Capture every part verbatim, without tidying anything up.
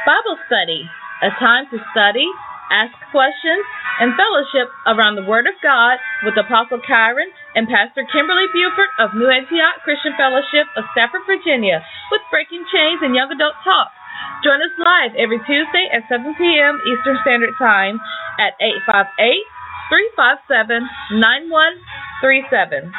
Bible study, a time to study, ask questions, and fellowship around the Word of God with Apostle Kyron and Pastor Kimberly Buford of New Antioch Christian Fellowship of Stafford, Virginia, with Breaking Chains and Young Adult Talk. Join us live every Tuesday at seven p.m. Eastern Standard Time at eight five eight, three five seven, nine one three seven.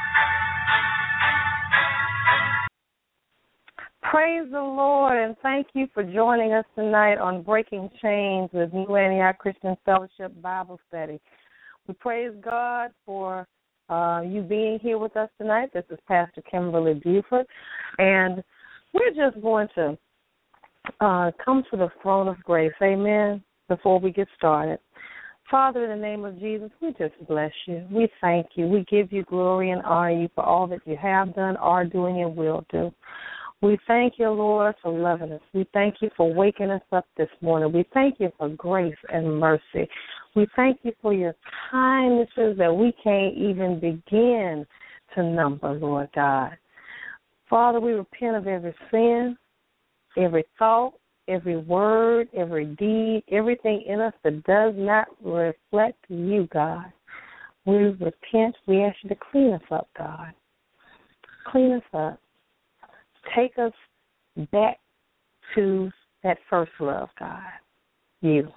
Praise the Lord, and thank you for joining us tonight on Breaking Chains with New Antioch Christian Fellowship Bible Study. We praise God for uh, you being here with us tonight. This is Pastor Kimberly Buford, and we're just going to uh, come to the throne of grace, amen, before we get started. Father, in the name of Jesus, we just bless you. We thank you. We give you glory and honor you for all that you have done, are doing, and will do. We thank you, Lord, for loving us. We thank you for waking us up this morning. We thank you for grace and mercy. We thank you for your kindnesses that we can't even begin to number, Lord God. Father, we repent of every sin, every thought, every word, every deed, everything in us that does not reflect you, God. We repent. We ask you to clean us up, God. Clean us up. Take us back to that first love, God, you.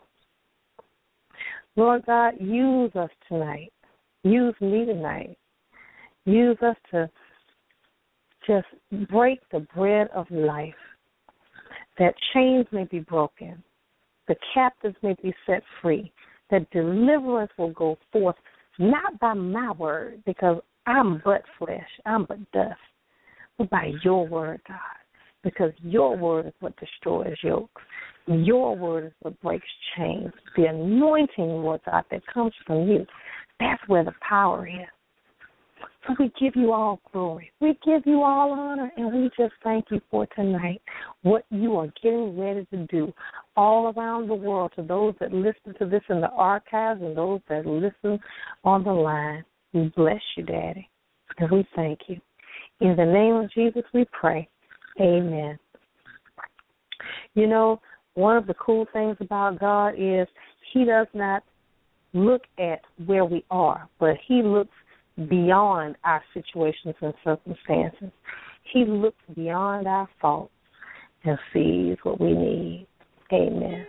Lord God, use us tonight. Use me tonight. Use us to just break the bread of life, that chains may be broken, the captives may be set free, that deliverance will go forth, not by my word, because I'm but flesh, I'm but dust, but by your word, God, because your word is what destroys yokes. Your word is what breaks chains. The anointing, Lord God, that comes from you, that's where the power is. So we give you all glory. We give you all honor, and we just thank you for tonight, what you are getting ready to do all around the world to those that listen to this in the archives and those that listen on the line. We bless you, Daddy, and we thank you. In the name of Jesus, we pray. Amen. You know, one of the cool things about God is he does not look at where we are, but he looks beyond our situations and circumstances. He looks beyond our faults and sees what we need. Amen.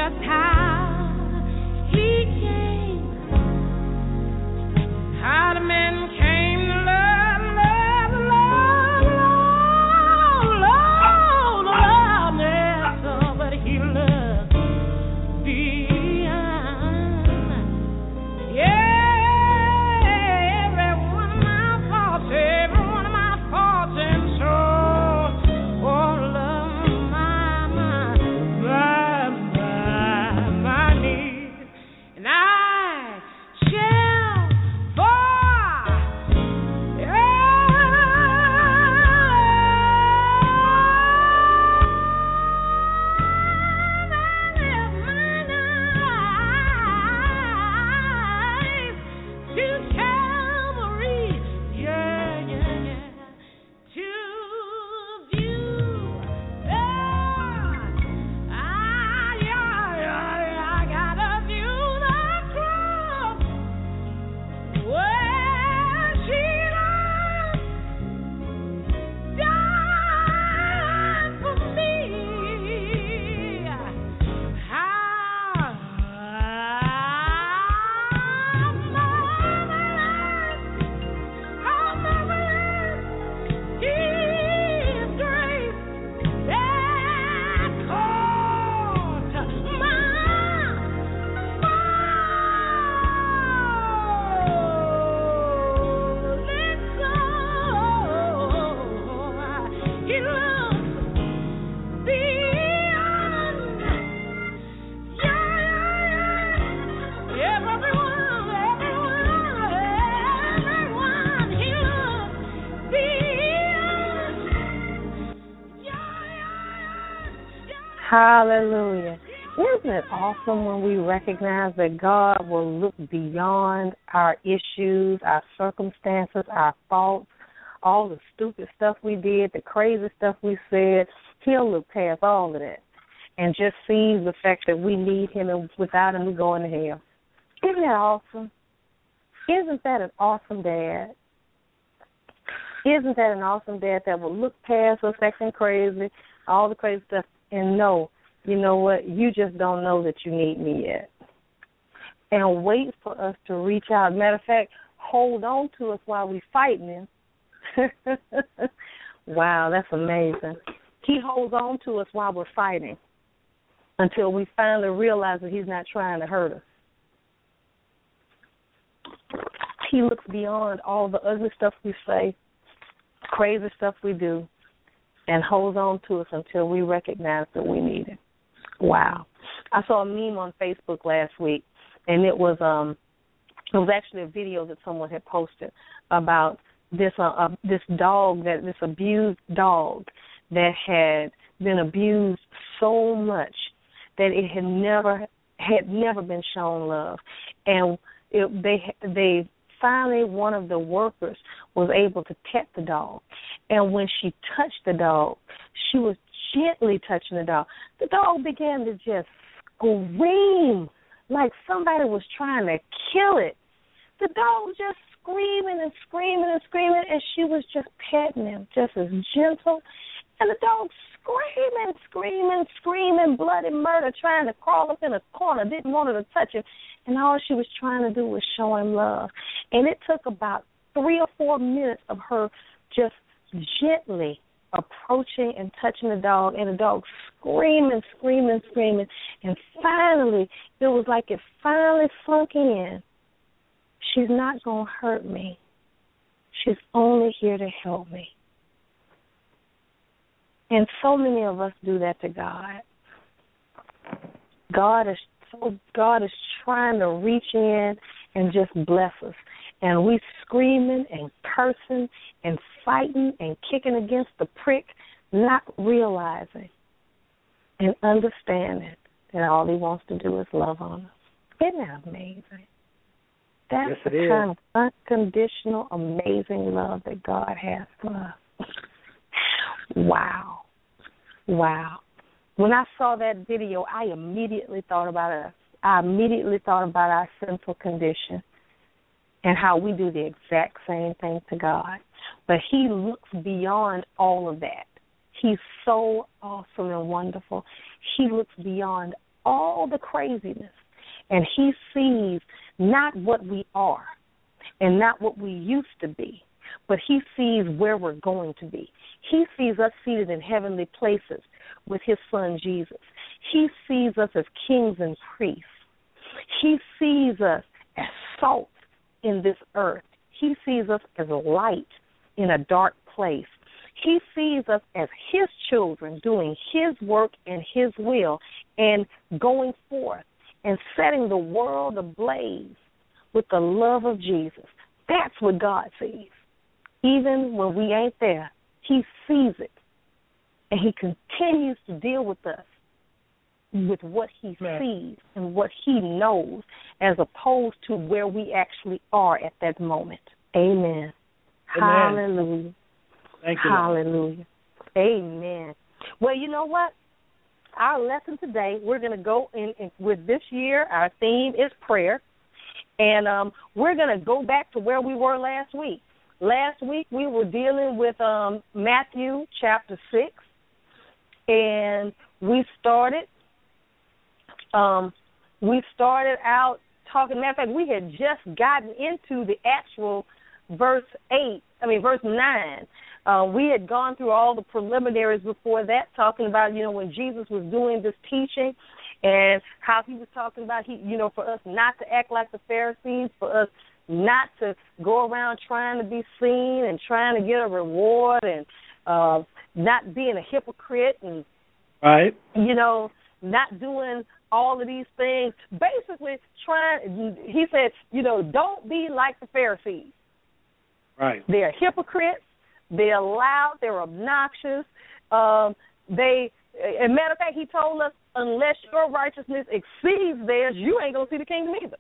just how he came, how the man came to love, love, love, love, love, love, yes, oh, but he loved beyond, yeah, every one of my faults, every one of my faults, and so, oh, love my, my, my, my, my needs, and I shall for to Calvary, yeah, yeah, yeah, to view the, ah, yeah, yeah, yeah, I gotta view the cross where Jesus died for me. How marvelous, how marvelous His grace that caused my soul. Let's go. He loves beyond, yeah, yeah, yeah. Everyone, everyone, everyone. He loves beyond, yeah, yeah, yeah. Hallelujah. Isn't it awesome when we recognize that God will look beyond our issues, our circumstances, our faults, all the stupid stuff we did, the crazy stuff we said? He'll look past all of that and just sees the fact that we need him, and without him we're going to hell. Isn't that awesome? Isn't that an awesome dad? Isn't that an awesome dad that will look past us acting crazy, all the crazy stuff, and know, you know what, you just don't know that you need me yet. And wait for us to reach out. Matter of fact, hold on to us while we're fighting him. Wow, that's amazing. He holds on to us while we're fighting until we finally realize that he's not trying to hurt us. He looks beyond all the ugly stuff we say, crazy stuff we do, and holds on to us until we recognize that we need him. Wow. I saw a meme on Facebook last week, and it was um, it was actually a video that someone had posted about this uh, uh, this dog, that this abused dog that had been abused so much that it had never had never been shown love, and it, they they finally, one of the workers was able to pet the dog, and when she touched the dog, she was gently touching the dog. The dog began to just scream like somebody was trying to kill it. The dog was just screaming and screaming and screaming, and she was just petting him, just as gentle. And the dog screaming, screaming, screaming, bloody murder, trying to crawl up in a corner, didn't want her to touch him. And all she was trying to do was show him love. And it took about three or four minutes of her just gently approaching and touching the dog, and the dog screaming, screaming, screaming. And finally, it was like it finally sunk in. She's not going to hurt me. She's only here to help me. And so many of us do that to God. God is so God is trying to reach in and just bless us. And we screaming and cursing and fighting and kicking against the prick, not realizing and understanding that all he wants to do is love on us. Isn't that amazing? That's yes, the kind of unconditional, amazing love that God has for us. Wow. Wow. When I saw that video, I immediately thought about us. I immediately thought about our sinful condition and how we do the exact same thing to God. But he looks beyond all of that. He's so awesome and wonderful. He looks beyond all the craziness, and he sees not what we are and not what we used to be, but he sees where we're going to be. He sees us seated in heavenly places with his son Jesus. He sees us as kings and priests. He sees us as salt in this earth. He sees us as light in a dark place. He sees us as his children doing his work and his will and going forth and setting the world ablaze with the love of Jesus. That's what God sees. Even when we ain't there, he sees it. And he continues to deal with us with what he Man. sees and what he knows, as opposed to where we actually are at that moment. Amen. Amen. Hallelujah. Thank you. Hallelujah. Amen. Well, you know what? Our lesson today, we're going to go in, in with this year. Our theme is prayer. And um, we're going to go back to where we were last week. Last week we were dealing with um, Matthew chapter six. And we started um, we started out talking. Matter of fact, we had just gotten into the actual verse eight, I mean, verse nine. Uh, we had gone through all the preliminaries before that, talking about, you know, when Jesus was doing this teaching and how he was talking about, he, you know, for us not to act like the Pharisees, for us not to go around trying to be seen and trying to get a reward and uh, not being a hypocrite and, right, you know, not doing all of these things. Basically, trying, he said, you know, don't be like the Pharisees. Right. They're hypocrites. They're loud. They're obnoxious. Um, they, as a matter of fact, he told us, unless your righteousness exceeds theirs, you ain't going to see the kingdom either.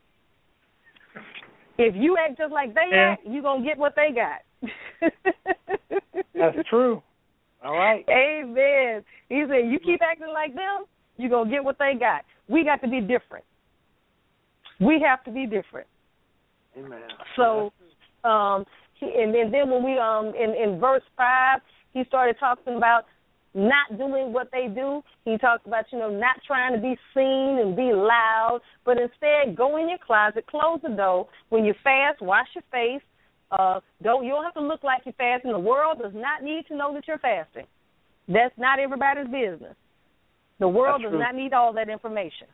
If you act just like they yeah. act, you're going to get what they got. That's true. All right. Amen. He said, you keep acting like them, you're going to get what they got. We got to be different. We have to be different. Amen. So, um, he, and then, then when we, um, in, in verse five, he started talking about not doing what they do. He talked about, you know, not trying to be seen and be loud, but instead go in your closet, close the door. When you fast, wash your face. Uh, don't you don't have to look like you're fasting. The world does not need to know that you're fasting. That's not everybody's business. The world That's does true. not need all that information.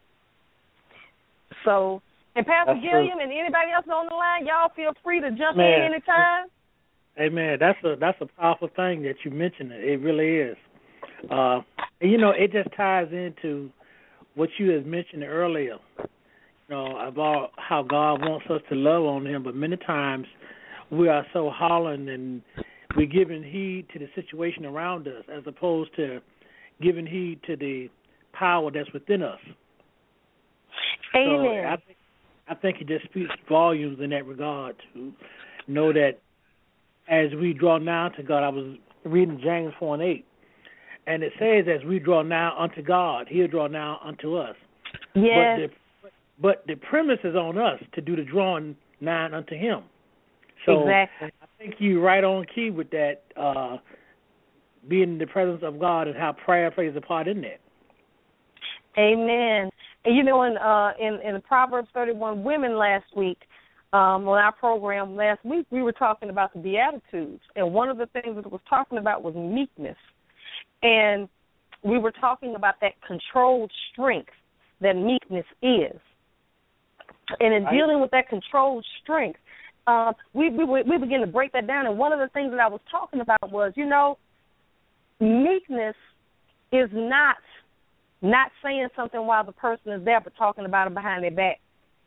So, and Pastor That's Gilliam true. and anybody else on the line, y'all feel free to jump Man. in anytime. Amen. That's a that's a powerful thing that you mentioned. It really is. Uh, and, you know, it just ties into what you had mentioned earlier, you know, about how God wants us to love on him, but many times we are so hollering and we're giving heed to the situation around us as opposed to giving heed to the power that's within us. Amen. So I think, I think it just speaks volumes in that regard to know that as we draw nigh to God. I was reading James four and eight, and it says as we draw nigh unto God, he'll draw nigh unto us. Yes. But the, but the premise is on us to do the drawing nigh unto him. So exactly. I think you're right on key with that, uh, being in the presence of God and how prayer plays a part in that. Amen. And you know, in uh, in, in Proverbs thirty-one Women last week, um, on our program last week, we were talking about the Beatitudes, and one of the things that it was talking about was meekness, and we were talking about that controlled strength that meekness is, and in right. dealing with that controlled strength, uh, we we we began to break that down. And one of the things that I was talking about was, you know, meekness is not. Not saying something while the person is there, but talking about them behind their back.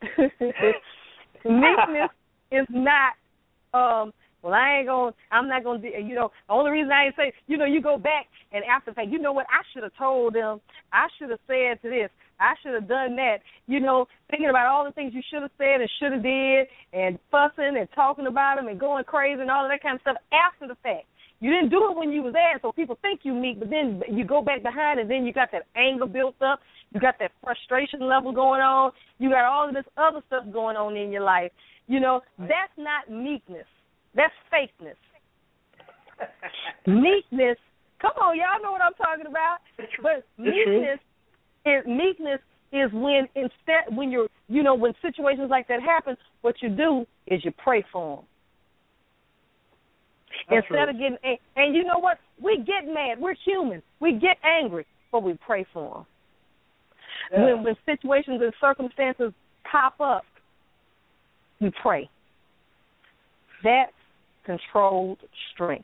Meekness is not, um, well, I ain't going to, I'm not going to, you know, the only reason I ain't say, you know, you go back and after the fact, you know what, I should have told them, I should have said to this, I should have done that, you know, thinking about all the things you should have said and should have did and fussing and talking about them and going crazy and all of that kind of stuff after the fact. You didn't do it when you was there, so people think you meek, but then you go back behind and then you got that anger built up. You got that frustration level going on. You got all of this other stuff going on in your life. You know, that's not meekness. That's fakeness. Meekness, come on, y'all know what I'm talking about. But meekness It, meekness is when instead when you're you know when situations like that happen, what you do is you pray for them. That's Instead true. of getting, and, and you know what? We get mad. We're human. We get angry, but we pray for them. Yeah. When, when situations and circumstances pop up, we pray. That's controlled strength.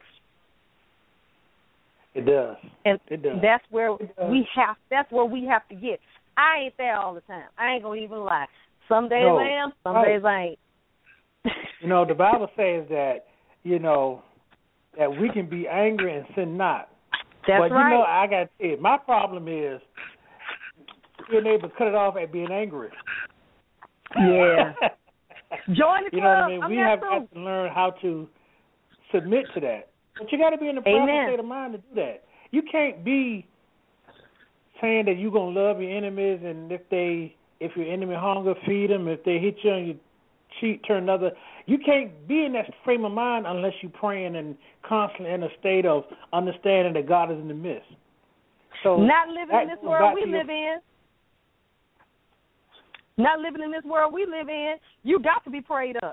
It does. And it does. that's where It does. we have. That's where we have to get. I ain't there all the time. I ain't gonna even lie. Some days No. I am. Some Right. days I ain't. You know, the Bible says that, you know, that we can be angry and sin not. That's but, right. you know, I got to tell you, my problem is being able to cut it off at being angry. Yeah. Join the club. You know what I mean? I'm we not have through. got to learn how to submit to that. But you got to be in the proper Amen. state of mind to do that. You can't be saying that you're going to love your enemies, and if they, if your enemy hunger, feed them. If they hit you on your cheek, turn another. You can't be in that frame of mind unless you're praying and constantly in a state of understanding that God is in the midst. So Not living that in this goes world back we to your- live in. Not living in this world we live in. You got to be prayed up.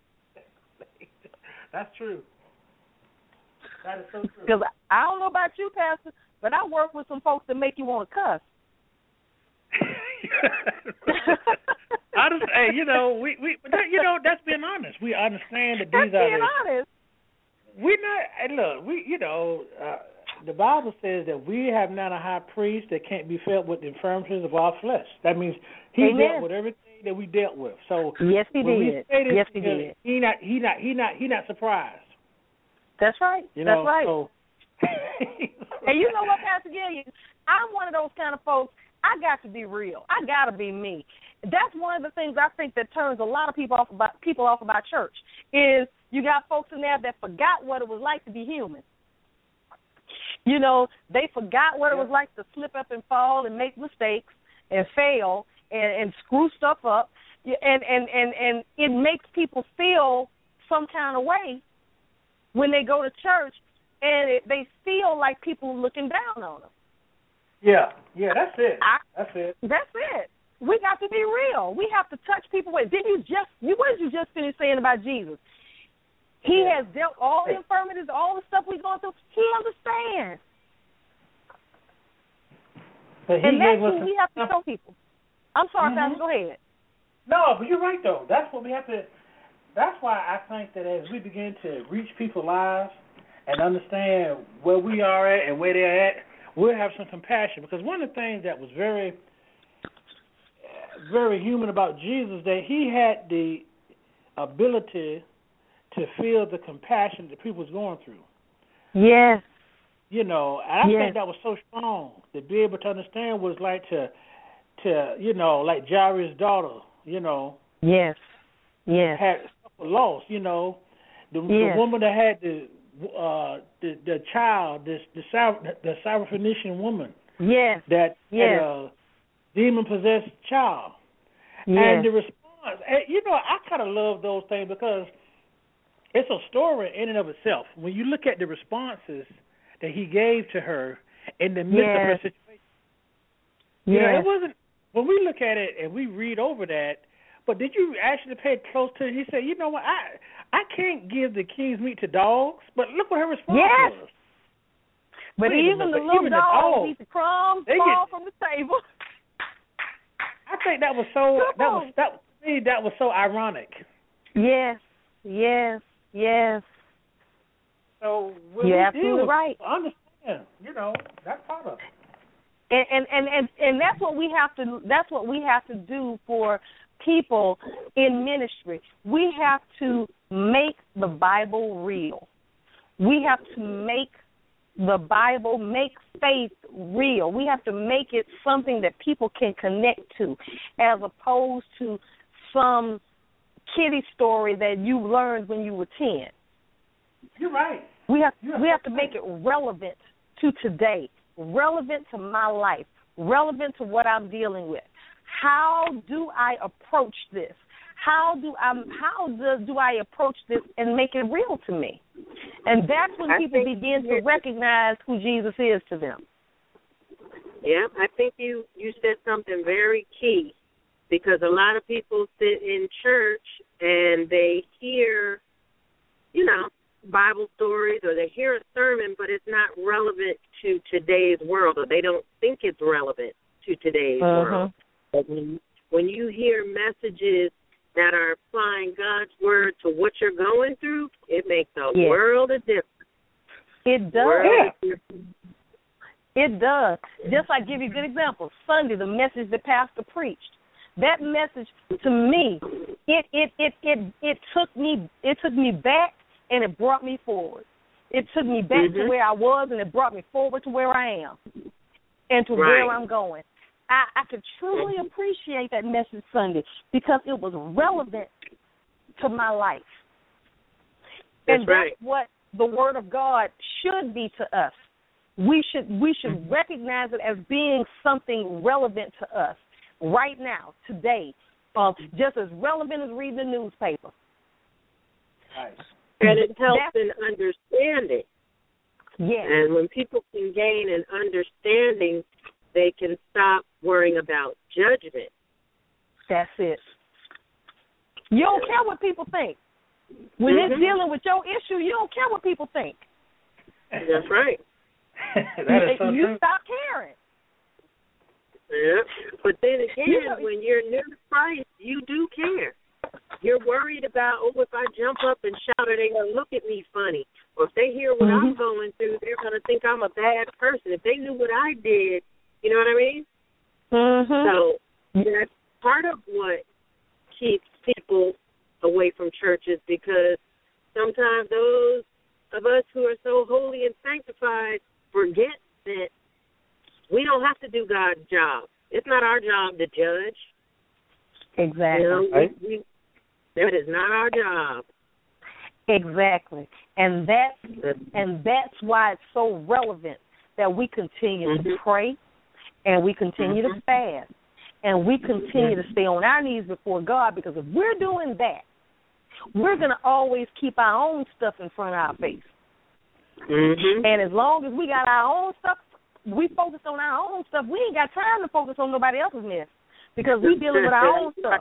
That's true. That is so true. Because I don't know about you, Pastor, but I work with some folks that make you want to cuss. I just, hey, you know, we, we, but that, you know, that's being honest. We understand that That's these are being the, honest. we not. Hey, look, we, you know, uh, the Bible says that we have not a high priest that can't be filled with the infirmities of our flesh. That means he Amen. dealt with everything that we dealt with. So Yes, he when we did. say this, Yes, he you know, did. He not, he not, he not, he not surprised. That's right. You That's know, right. So, And you know what, Pastor Gillian? I'm one of those kind of folks. I got to be real. I got to be me. That's one of the things I think that turns a lot of people off about people off about church is you got folks in there that forgot what it was like to be human. You know, they forgot what it was like to slip up and fall and make mistakes and fail and, and screw stuff up. And, and, and, and it makes people feel some kind of way when they go to church and it, they feel like people are looking down on them. yeah, yeah, that's it. I, that's it. That's it. We got to be real. We have to touch people with. Did you just? You what did you just finish saying about Jesus? He Yeah. has dealt all the infirmities, all the stuff we're going through. He understands, But he and that's gave us what we have to show people. I'm sorry, Mhm. Pastor. Go ahead. No, but you're right though. That's what we have to. That's why I think that as we begin to reach people's lives and understand where we are at and where they're at, we'll have some compassion. Because one of the things that was very, very human about Jesus, that he had the ability to feel the compassion that people was going through. Yes. You know, and I Yes. think that was so strong to be able to understand what it's like to, to you know, like Jairus' daughter, you know, Yes. Yes. had suffered loss. You know, the, Yes. the woman that had the uh, the, the child, this the the Syrophoenician woman Yes. that Yes. had a demon possessed child, Yes. and the response. And, you know, I kind of love those things because it's a story in and of itself. When you look at the responses that he gave to her in the midst of her Yes. situation, you know, Yes. it wasn't. When we look at it and we read over that, but did you actually pay close to it? He said, you know what, I I can't give the king's meat to dogs, but look what her response Yes. was. But Wait a even minute, the but little even the dogs dogs, eat the crumbs, they fall get- from the table. I think that was so, Come that on. was, that, to me, that was so ironic. Yes. Yes. Yes. So when You're we absolutely deal with right. people, understand, you know, that's part of it. And, and and and and that's what we have to that's what we have to do for people in ministry. We have to make the Bible real. We have to make the Bible, make faith real. We have to make it something that people can connect to, as opposed to some kiddie story that you learned when you were ten. You're right. We have You're we have to right. make it relevant to today, relevant to my life, relevant to what I'm dealing with. How do I approach this? How do I how do, do I approach this and make it real to me? And that's when I people think begin to recognize who Jesus is to them. Yeah, I think you, you said something very key, because a lot of people sit in church and they hear, you know, Bible stories, or they hear a sermon, but it's not relevant to today's world, or they don't think it's relevant to today's uh-huh. world. But when, when you hear messages that are applying God's word to what you're going through, it makes a yes. world of difference. It does. World of difference. It does. Just like give you a good example. Sunday, the message the pastor preached. That message to me, it it it it, it took me it took me back and it brought me forward. It took me back mm-hmm. to where I was and it brought me forward to where I am and to right. where I'm going. I, I could truly appreciate that message Sunday because it was relevant to my life. That's and right. that's what the Word of God should be to us. We should we should mm-hmm. recognize it as being something relevant to us right now, today, um, just as relevant as reading the newspaper. Nice. And it helps That's, in understanding. Yes. And when people can gain an understanding, they can stop worrying about judgment. That's it. You don't care what people think. When mm-hmm. it's dealing with your issue, you don't care what people think. That's right. that is so you true. stop caring. Yeah. But then again, you know, when you're near Christ, you do care. You're worried about, oh, if I jump up and shout, are they going to look at me funny? Or if they hear what mm-hmm. I'm going through, they're going to think I'm a bad person. If they knew what I did, you know what I mean? Mm-hmm. So that's part of what keeps people away from churches, because sometimes those of us who are so holy and sanctified forget that we don't have to do God's job. It's not our job to judge. Exactly. You know, right. we, we, that is not our job. Exactly. And that's, and that's why it's so relevant that we continue mm-hmm. to pray and we continue mm-hmm. to fast and we continue to stay on our knees before God, because if we're doing that, we're going to always keep our own stuff in front of our face. Mm-hmm. And as long as we got our own stuff, we focus on our own stuff, we ain't got time to focus on nobody else's mess, because we're dealing with our own stuff.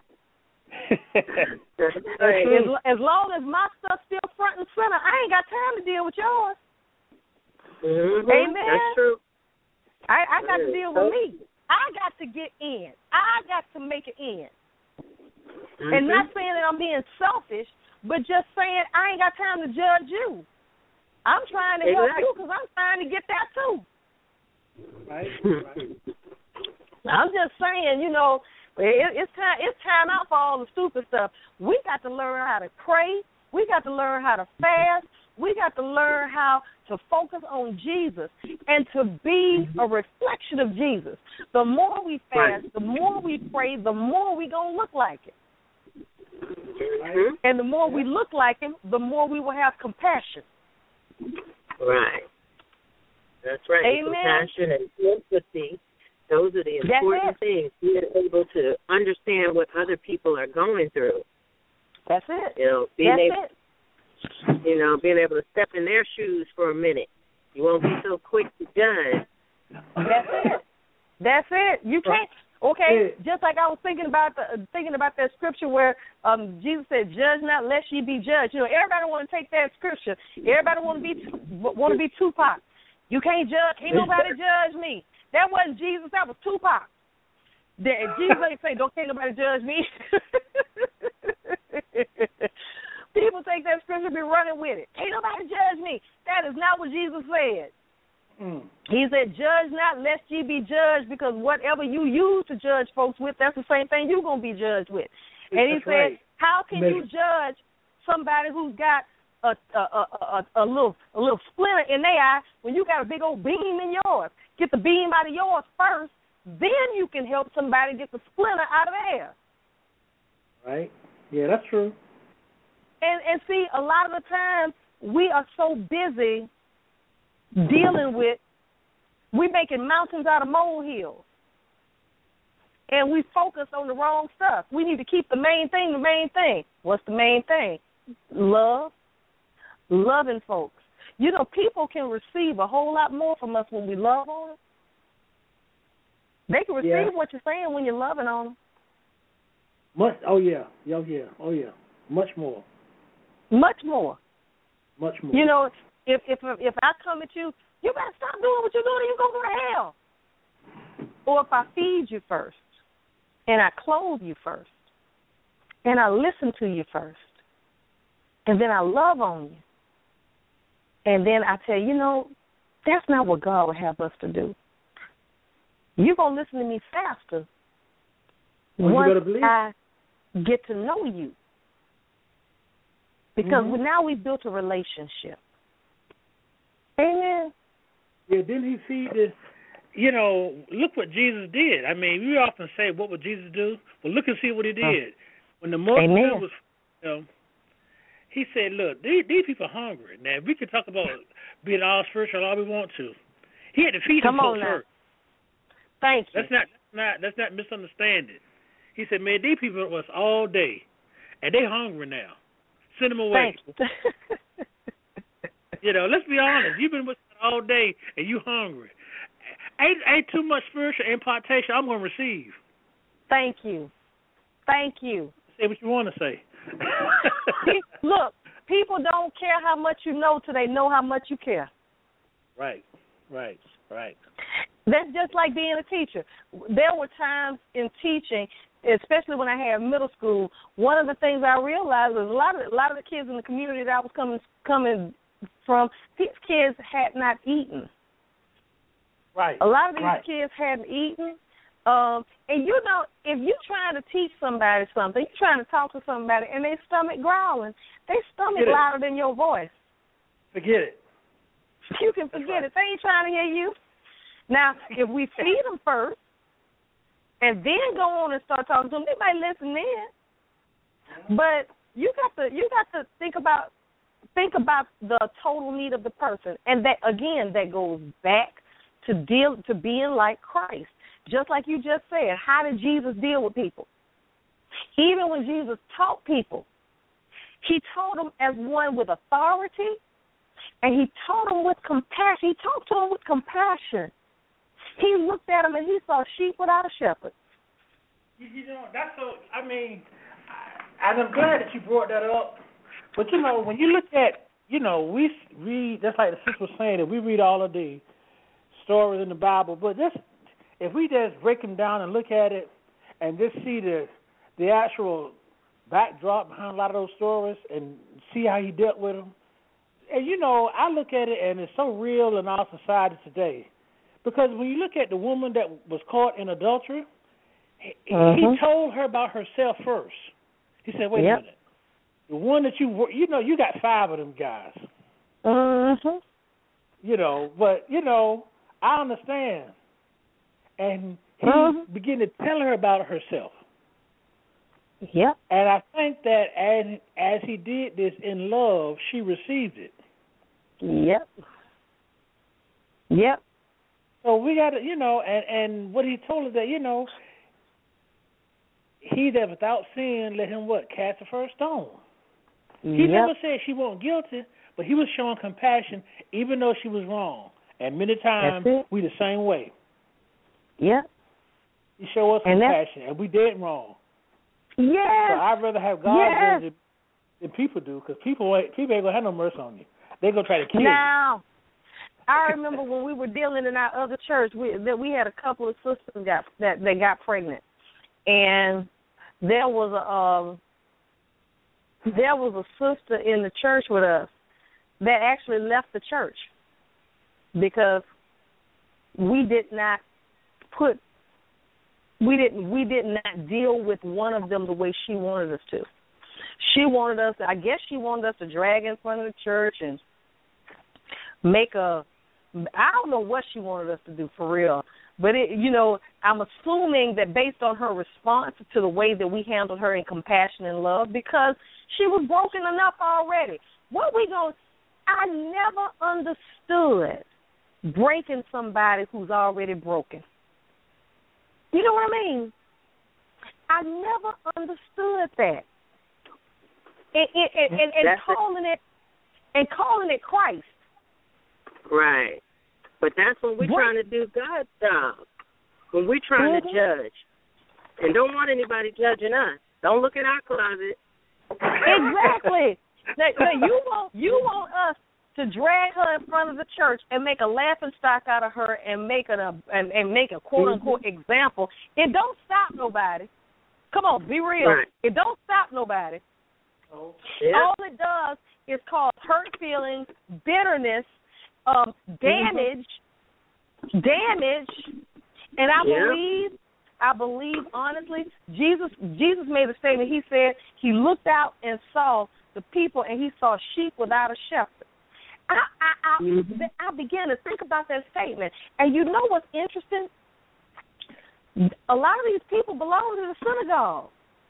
as, as long as my stuff's still front and center, I ain't got time to deal with yours. Mm-hmm. Amen. That's true. I, I got to deal with me. I got to get in. I got to make it in. Mm-hmm. And not saying that I'm being selfish, but just saying I ain't got time to judge you. I'm trying to help exactly. you because I'm trying to get that too. Right. right. I'm just saying, you know, it, it's time. It's time out for all the stupid stuff. We got to learn how to pray. We got to learn how to fast. We got to learn how to focus on Jesus and to be a reflection of Jesus. The more we fast, the more we pray, the more we gonna look like it. Mm-hmm. And the more we look like him, the more we will have compassion. Right. That's right. Amen. Compassion and empathy, those are the important things. Being able to understand what other people are going through. That's it. You know, being That's able, it. you know, being able to step in their shoes for a minute. You won't be so quick to judge. That's it. That's it. You can't. Okay, just like I was thinking about the thinking about that scripture where um, Jesus said, "Judge not, lest ye be judged." You know, everybody want to take that scripture. Everybody want to be want to be Tupac. You can't judge. Can't nobody judge me. That wasn't Jesus. That was Tupac. That, Jesus ain't saying, "Don't can't nobody judge me." People take that scripture and be running with it. Can't nobody judge me. That is not what Jesus said. Mm. He said, "Judge not, lest ye be judged," because whatever you use to judge folks with, that's the same thing you're going to be judged with. And he that's said, right. how can Maybe. you judge somebody who's got a a, a a a little a little splinter in their eye when you got a big old beam in yours? Get the beam out of yours first, then you can help somebody get the splinter out of theirs. Right. Yeah, that's true. And and see, a lot of the time we are so busy dealing with, we're making mountains out of molehills. And we focus on the wrong stuff. We need to keep the main thing the main thing. What's the main thing? Love. Loving folks. You know, people can receive a whole lot more from us when we love on them. They can receive Yeah. what you're saying when you're loving on them. Much. Oh yeah. Oh yeah. Oh yeah. Much more. Much more. Much more. You know, if if if I come at you, you better stop doing what you're doing or you go to hell. Or if I feed you first, and I clothe you first, and I listen to you first, and then I love on you, and then I tell you, you know, that's not what God would have us to do. You're going to listen to me faster Well, you once better believe. I get to know you. Because Mhm. now we've built a relationship. Amen. Yeah, didn't he feed the, you know, look what Jesus did. I mean, we often say, what would Jesus do? Well, look and see what he did. When the multitude Amen. was, you know, he said, look, these, these people are hungry. Now, we can talk about being all spiritual all we want to. He had to feed Come them on folks now. first. Thank you. Let's not, not, let's not misunderstand it. He said, man, these people was all day, and they hungry now. Send them away. Thank you. You know, let's be honest. You've been with us all day, and you hungry. Ain't, ain't too much spiritual impartation I'm going to receive. Thank you. Thank you. Say what you want to say. Look, people don't care how much you know till they know how much you care. Right, right, right. That's just like being a teacher. There were times in teaching, especially when I had middle school, one of the things I realized was a lot of a lot of the kids in the community that I was coming coming from, these kids had not eaten. Right. A lot of these right. kids hadn't eaten. Um, and, you know, if you're trying to teach somebody something, you're trying to talk to somebody, and their stomach growling, their stomach louder than your voice. Forget it. You can forget right. it. They ain't trying to hear you. Now, if we feed them first and then go on and start talking to them, they might listen then. But you got to you got to think about think about the total need of the person, and that again that goes back to deal to being like Christ. Just like you just said, how did Jesus deal with people? Even when Jesus taught people, he taught them as one with authority, and he taught them with compassion. He talked to them with compassion. He looked at them and he saw sheep without a shepherd. You, you know, that's so, I mean, I, and I'm glad that you brought that up. But, you know, when you look at, you know, we read, just like the sister was saying, that we read all of the stories in the Bible, but just, if we just break them down and look at it and just see the the actual backdrop behind a lot of those stories and see how he dealt with them, and, you know, I look at it and it's so real in our society today. Because when you look at the woman that was caught in adultery, he, uh-huh. he told her about herself first. He said, wait yep. a minute. The one that you, you know, you got five of them guys. Uh-huh. You know, but, you know, I understand. And he uh-huh. began to tell her about herself. Yep. And I think that as, as he did this in love, she received it. Yep. Yep. So we got to, you know, and, and what he told her that, you know, he that without sin, let him what? Cast the first stone. He yep. never said she wasn't guilty, but he was showing compassion even though she was wrong. And many times we the same way. Yep. He show us and compassion, and we dead wrong. Yes. So I'd rather have God yes. than, than people do, because people ain't, people ain't going to have no mercy on you. They're going to try to kill now, you. I remember when we were dealing in our other church, we that we had a couple of sisters got that they got pregnant, and there was a um, there was a sister in the church with us that actually left the church because we did not put we didn't we did not deal with one of them the way she wanted us to. She wanted us to, I guess she wanted us to drag in front of the church and make a, I don't know what she wanted us to do for real, but it, you know, I'm assuming that based on her response to the way that we handled her in compassion and love, because she was broken enough already. What we going? I never understood breaking somebody who's already broken. You know what I mean? I never understood that. And, and, and, and, and calling it and calling it Christ. Right. But that's when we're what? trying to do God's job. when we're trying mm-hmm. to judge and don't want anybody judging us. Don't look at our closet. Exactly. now, now you want you want us to drag her in front of the church and make a laughing stock out of her and make a and, and make a quote unquote mm-hmm. example. It don't stop nobody. Come on, be real. Right. It don't stop nobody. Oh, yeah. All it does is cause hurt feelings, bitterness, um, damage, mm-hmm. damage, and I yeah. believe, I believe honestly, Jesus Jesus made a statement. He said he looked out and saw the people, and he saw sheep without a shepherd. I I I, mm-hmm. I began to think about that statement, and you know what's interesting? A lot of these people belong to the synagogue.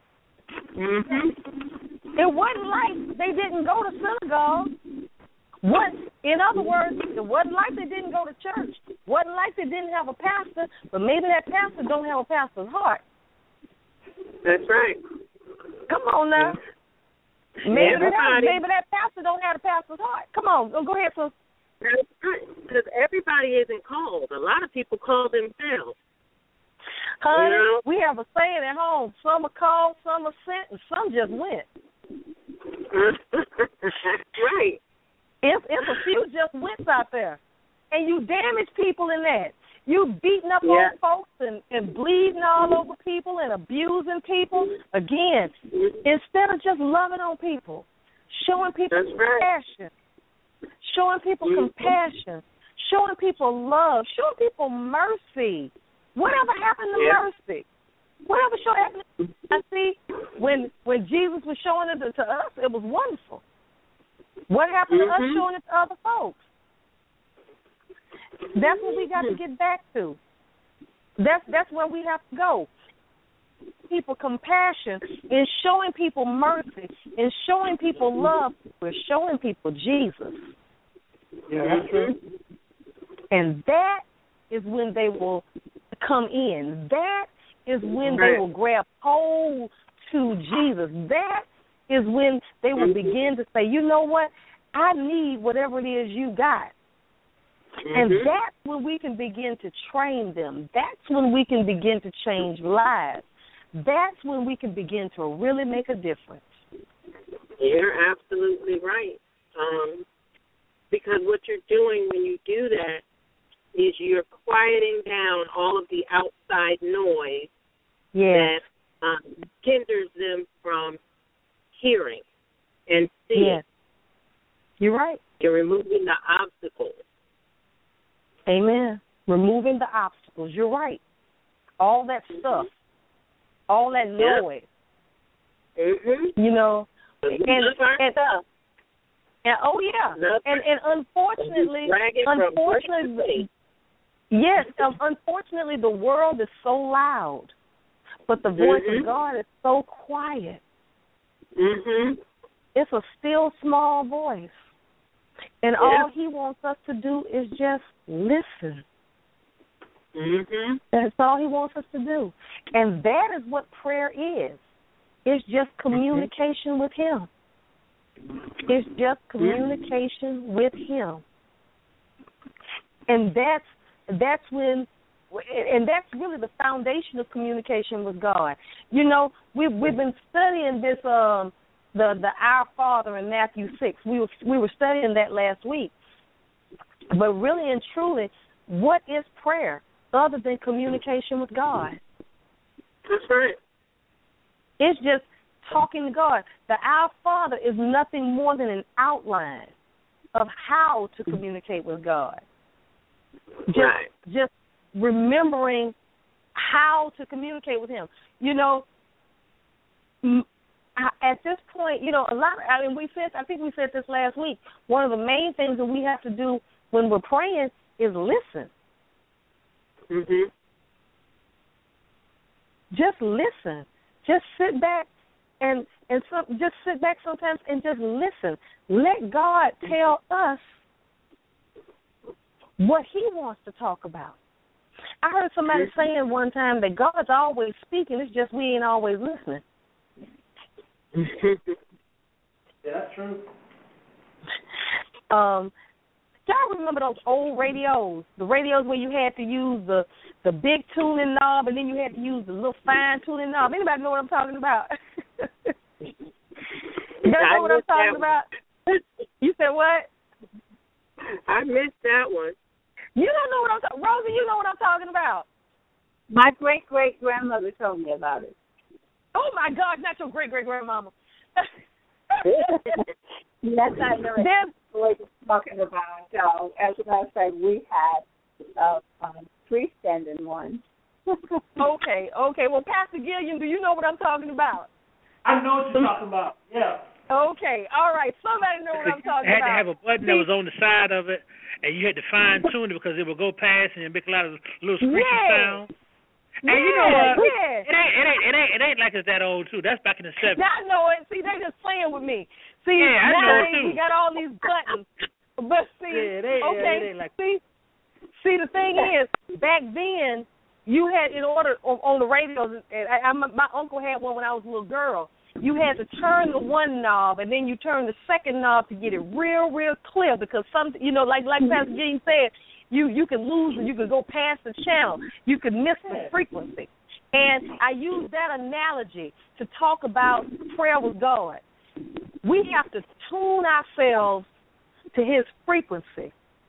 Mm-hmm. It wasn't like they didn't go to synagogue. What, in other words, it wasn't like they didn't go to church. It wasn't like they didn't have a pastor, but maybe that pastor don't have a pastor's heart. That's right. Come on now. Maybe that, maybe that pastor don't have a pastor's heart. Come on, go ahead, sis. That's right, because everybody isn't called. A lot of people call themselves. Honey, you know? we have a saying at home: some are called, some are sent, and some just went. Right. It's, it's a few just wents out there, and you damage people in that. You beating up yeah. on folks and, and bleeding all over people and abusing people. Again, instead of just loving on people, showing people That's compassion, right. showing people mm-hmm. compassion, showing people love, showing people mercy. Whatever happened to yeah. mercy? Whatever show happened? I see when when Jesus was showing it to us, it was wonderful. What happened mm-hmm. to us showing it to other folks? That's what we got to get back to. That's that's where we have to go. People compassion, in showing people mercy, in showing people love. We're showing people Jesus. Yeah, that's true. And that is when they will come in. That is when right. they will grab hold to Jesus. That is when they will begin to say, you know what? I need whatever it is you got. Mm-hmm. And that's when we can begin to train them. That's when we can begin to change lives. That's when we can begin to really make a difference. You're absolutely right. Um, because what you're doing when you do that is you're quieting down all of the outside noise yes. that um, hinders them from hearing and seeing. Yes. You're right. You're removing the obstacles. Amen. Removing the obstacles. You're right. All that stuff, all that noise. Yep. Mm-hmm. You know, and, and, and, and oh yeah, Nothing. and and unfortunately, unfortunately, yes, um, unfortunately, the world is so loud, but the voice mm-hmm. of God is so quiet. Mhm. It's a still small voice. And yeah. all he wants us to do is just listen. Mhm. That's all he wants us to do. And that is what prayer is. It's just communication mm-hmm. with him. It's just communication mm-hmm. with him. And that's that's when and that's really the foundation of communication with God. You know, we've we've been studying this um the the Our Father in Matthew six. We were we were studying that last week. But really and truly, what is prayer other than communication with God? That's right. It's just talking to God. The Our Father is nothing more than an outline of how to communicate with God. Just right. just remembering how to communicate with him. You know, at this point, you know, a lot. I mean, we said. I think we said this last week. One of the main things that we have to do when we're praying is listen. Mhm. Just listen. Just sit back and and some, just sit back sometimes and just listen. Let God tell us what he wants to talk about. I heard somebody saying one time that God's always speaking. It's just we ain't always listening. Yeah, that's true. Um, y'all remember those old radios? The radios where you had to use the the big tuning knob and then you had to use the little fine tuning knob. Anybody know what I'm talking about? You know what I'm talking about? You said what? I missed that one. You don't know what I'm talking about. Rosie, you know what I'm talking about. My great-great-grandmother told me about it. Oh, my gosh, not your great-great-grandmama. Yes, I know what you're talking about. So, as a matter of fact, we had a um, freestanding one. okay, okay. Well, Pastor Gilliam, do you know what I'm talking about? I know what you're talking about, yeah. Okay, all right. Somebody know what I'm talking about. It had about. to have a button that was on the side of it, and you had to fine-tune it because it would go past and make a lot of little screechy yeah. sounds. And yeah, you know what? Yeah. It ain't, it ain't, it ain't, it ain't like it's that old too. That's back in the seventies. I know it. See, they just playing with me. See, yeah, I know it too. We got all these buttons, but see, yeah, it ain't, okay, it ain't like see, see, the thing is, back then you had in order on, on the radios. And I, I, my uncle had one when I was a little girl. You had to turn the one knob and then you turn the second knob to get it real, real clear because some, you know, like like Pastor Jean said. You you can lose and you can go past the channel. You can miss the frequency. And I use that analogy to talk about prayer with God. We have to tune ourselves to his frequency.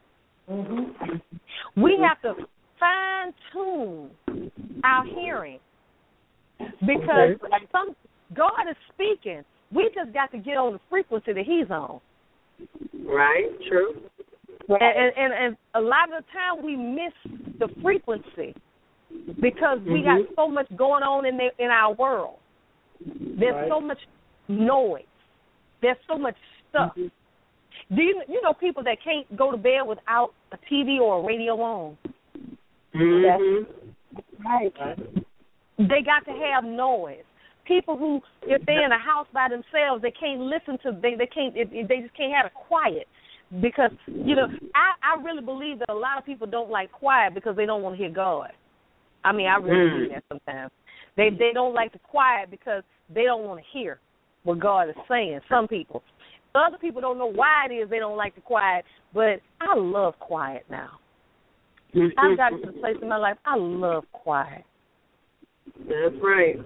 Mm-hmm. We have to fine-tune our hearing because okay. some God is speaking. We just got to get on the frequency that he's on. Right, true. And, and, and, and a lot of the time we miss the frequency because we mm-hmm. got so much going on in the, in our world. There's right. so much noise. There's so much stuff. Mm-hmm. Do you you know people that can't go to bed without a T V or a radio on? Mm-hmm. That's right. They got to have noise. People who, if they're in a house by themselves, they can't listen to. They they can't. It, they just can't have a quiet. Because, you know, I, I really believe that a lot of people don't like quiet because they don't want to hear God. I mean, I really believe that sometimes. They they don't like the quiet because they don't want to hear what God is saying, some people. Other people don't know why it is they don't like the quiet, but I love quiet now. I've gotten to the place in my life, I love quiet. That's right.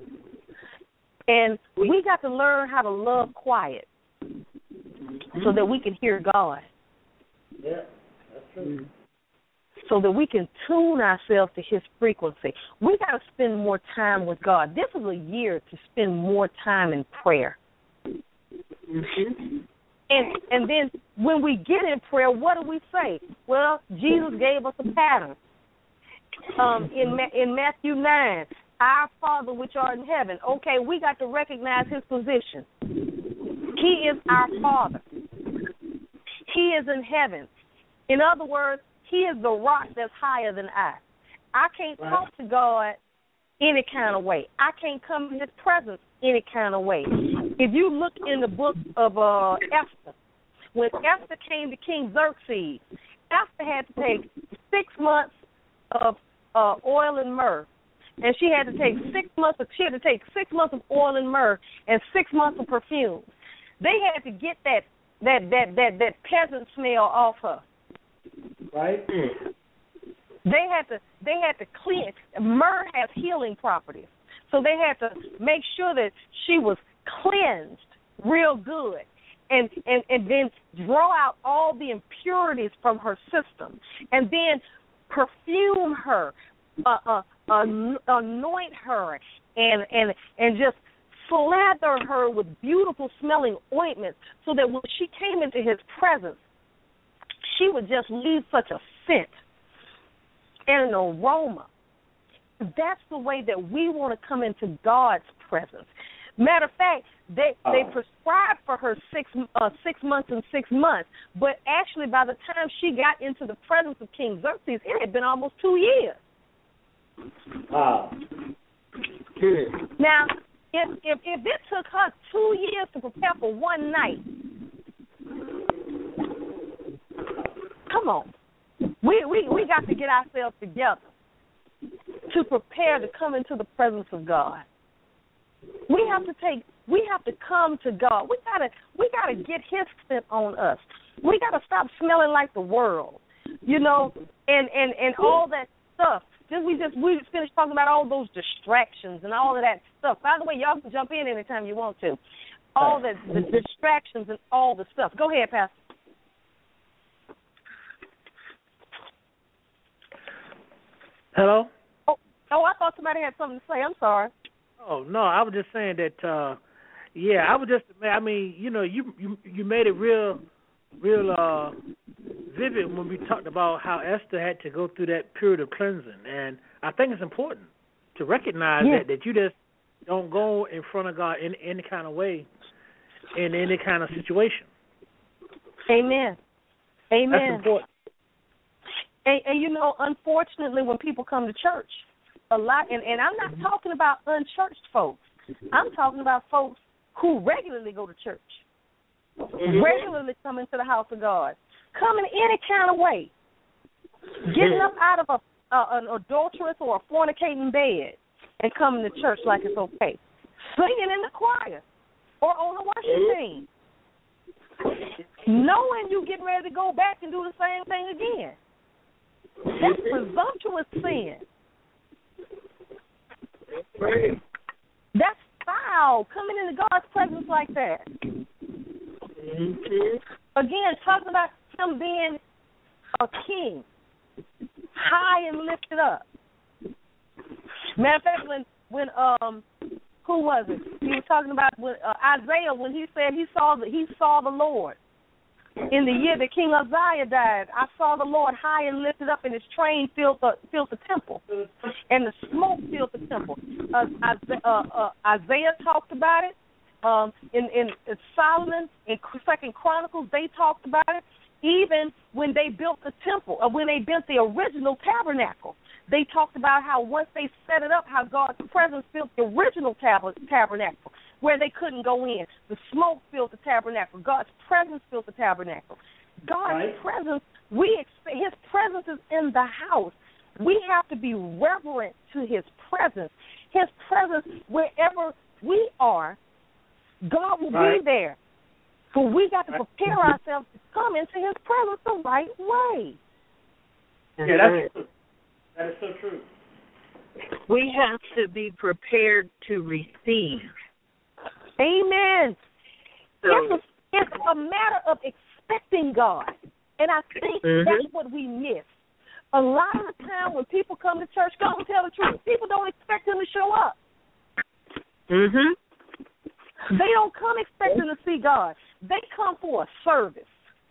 And we got to learn how to love quiet. So that we can hear God. Yeah, that's true. So that we can tune ourselves to his frequency. We got to spend more time with God. This is a year to spend more time in prayer. Mm-hmm. And and then when we get in prayer, what do we say? Well, Jesus gave us a pattern. Um, in in Matthew nine, our Father which art in heaven. Okay, we got to recognize his position. He is our Father. He is in heaven. In other words, he is the rock that's higher than I. I can't right. talk to God any kind of way. I can't come in his presence any kind of way. If you look in the book of uh, Esther, when Esther came to King Xerxes, Esther had to take six months of uh, oil and myrrh. And she had to take six months of she had to take six months of oil and myrrh and six months of perfume. They had to get that that that that, that peasant smell off her. Right. They had to they had to clean. Myrrh has healing properties, so they had to make sure that she was cleansed real good, and and and then draw out all the impurities from her system, and then perfume her, uh, uh, uh, anoint her, and and and just slather her with beautiful smelling ointments, so that when she came into his presence, she would just leave such a scent and an aroma. That's the way that we want to come into God's presence. Matter of fact, they oh. they prescribed for her six uh, six months and six months, but actually by the time she got into the presence of King Xerxes, it had been almost two years. Wow. Now, if if if it took her two years to prepare for one night, come on, we we we got to get ourselves together to prepare to come into the presence of God. We have to take. We have to come to God. We gotta. We gotta get His scent on us. We got to stop smelling like the world, you know, and, and, and all that stuff. Just, we just we just finished talking about all those distractions and all of that stuff. By the way, y'all can jump in anytime you want to. All the, the distractions and all the stuff. Go ahead, Pastor. Hello? Oh, oh, I thought somebody had something to say. I'm sorry. Oh, no, I was just saying that, uh, yeah, I was just, I mean, you know, you you, you made it real, real uh, vivid when we talked about how Esther had to go through that period of cleansing. And I think it's important to recognize yeah. that, that you just don't go in front of God in any kind of way, in any kind of situation. Amen. Amen. That's important. And, and, you know, unfortunately, when people come to church, a lot, and, and I'm not talking about unchurched folks. I'm talking about folks who regularly go to church, mm-hmm. regularly come into the house of God, come in any kind of way, getting up out of a, a an adulterous or a fornicating bed and coming to church like it's okay, singing in the choir or on the worship team, knowing you getting ready to go back and do the same thing again. That's presumptuous sin. That's foul, coming into God's presence like that. Mm-hmm. Again, talking about him being a king, high and lifted up. Matter of fact, when when um who was it? He was talking about when, uh, Isaiah when he said he saw the, he saw the Lord. In the year that King Uzziah died, I saw the Lord high and lifted up, and his train filled the, filled the temple, and the smoke filled the temple. Uh, Isaiah, uh, uh, Isaiah talked about it. Um, in, in, in Solomon, in Second Chronicles, they talked about it. Even when they built the temple, or when they built the original tabernacle, they talked about how once they set it up, how God's presence filled the original tab- tabernacle, where they couldn't go in. The smoke filled the tabernacle. God's presence filled the tabernacle. God's right. presence, we expect, his presence is in the house. We have to be reverent to his presence. His presence, wherever we are, God will right. be there. But we got to prepare ourselves to come into his presence the right way. Yeah, that's, that is so true. We have to be prepared to receive. Amen. So, it's, a, it's a matter of expecting God. And I think mm-hmm. that's what we miss. A lot of the time when people come to church, God will tell the truth, people don't expect him to show up. Mm-hmm. They don't come expecting to see God. They come for a service.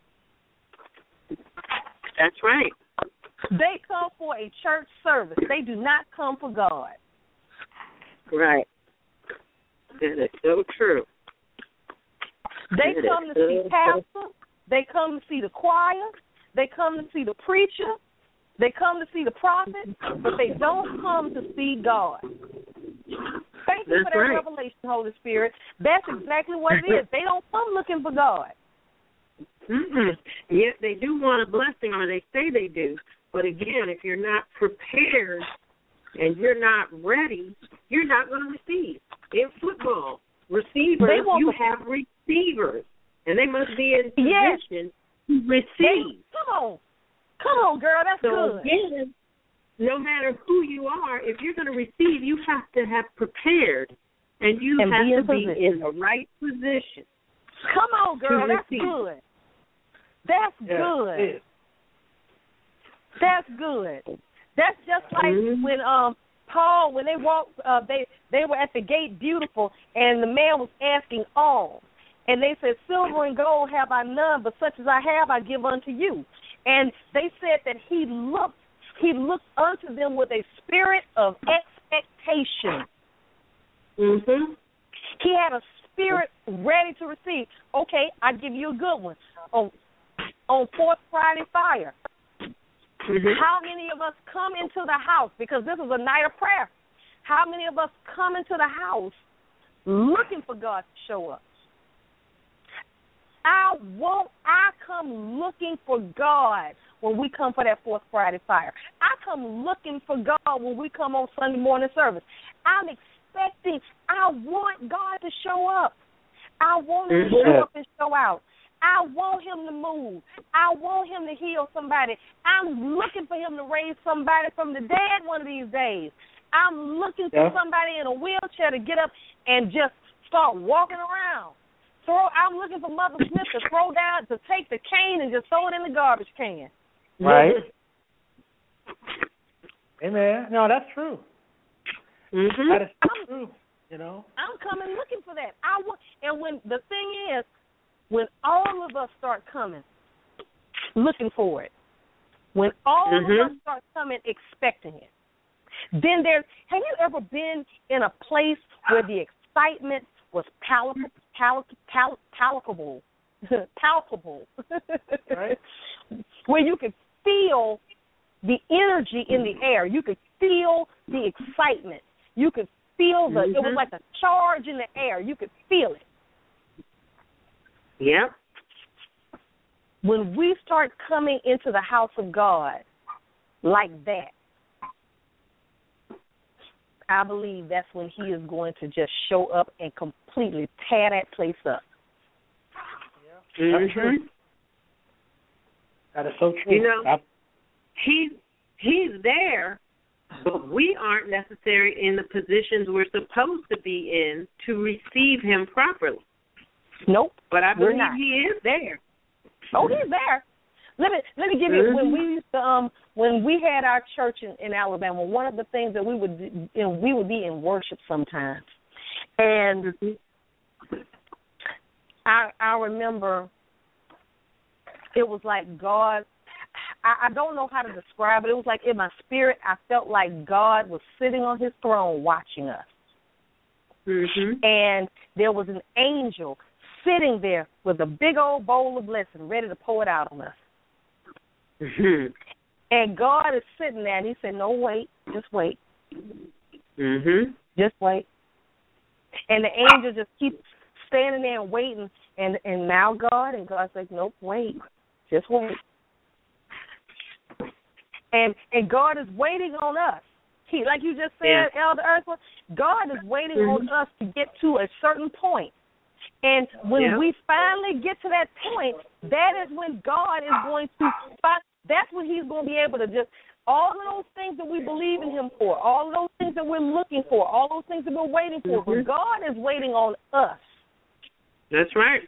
That's right. They come for a church service. They do not come for God. Right. That is so true. They that come to see pastor. They come to see the choir. They come to see the preacher. They come to see the prophet, but they don't come to see God. Thank you That's for that right. revelation, Holy Spirit. That's exactly what it is. They don't come looking for God. Mm-mm. Yes, they do want a blessing, or they say they do. But again, if you're not prepared and you're not ready, you're not going to receive. In football, receivers, you have receivers, and they must be in position yes. to receive. They, come on. Come on, girl, that's so good. Again, no matter who you are, if you're going to receive, you have to have prepared, and you and have be to position. be in the right position. Come on, girl, that's receive. good. That's yeah, good. That's good. That's just like mm-hmm. when um Paul, when they walked, uh, they they were at the gate beautiful, and the man was asking alms, and they said, "Silver and gold have I none, but such as I have I give unto you." And they said that he looked, he looked unto them with a spirit of expectation. Mm-hmm. He had a spirit ready to receive. Okay, I give you a good one. On on Fourth Friday Fire. Mm-hmm. How many of us come into the house, because this is a night of prayer, how many of us come into the house looking for God to show up? I won't, I come looking for God when we come for that Fourth Friday Fire. I come looking for God when we come on Sunday morning service. I'm expecting, I want God to show up. I want him to show up and show out. I want him to move. I want him to heal somebody. I'm looking for him to raise somebody from the dead one of these days. I'm looking for Yeah. somebody in a wheelchair to get up and just start walking around. Throw. I'm looking for Mother Smith to throw down, to take the cane and just throw it in the garbage can. Right. Amen. No, that's true. Mm-hmm. That is so true. You know. I'm coming looking for that. I want, and when the thing is, when all of us start coming, looking for it, when all Mm-hmm. of us start coming expecting it, then there's. Have you ever been in a place where the excitement was palpable, palpable, palpable, palpable, Right. where you could feel the energy in the air, you could feel the excitement, you could feel the. Mm-hmm. It was like a charge in the air. You could feel it. Yep. When we start coming into the house of God like that, I believe that's when he is going to just show up and completely tear that place up. That's true. Mm-hmm. That is so true. You know, I, He's he's there, but we aren't necessarily in the positions we're supposed to be in to receive him properly. Nope. But I We're believe not. he is there. Oh, he's there. Let me let me give you when we used to um when we had our church in, in Alabama. One of the things that we would do, you know, we would be in worship sometimes, and I I remember it was like God. I, I don't know how to describe it. It was like in my spirit, I felt like God was sitting on his throne watching us. Mm-hmm. And there was an angel sitting there with a big old bowl of blessing ready to pour it out on us. Mm-hmm. And God is sitting there, and he said, no, wait, just wait. Mm-hmm. Just wait. And the angel just keeps standing there and waiting. And, and now God, and God's like, nope, wait, just wait. And and God is waiting on us. He, like you just said, Yeah. Elder Ursula, God is waiting Mm-hmm. on us to get to a certain point. And when Yeah. we finally get to that point, that is when God is going to find, that's when he's going to be able to just, all of those things that we believe in him for, all of those things that we're looking for, all those things that we're waiting for, Mm-hmm. but God is waiting on us. That's right.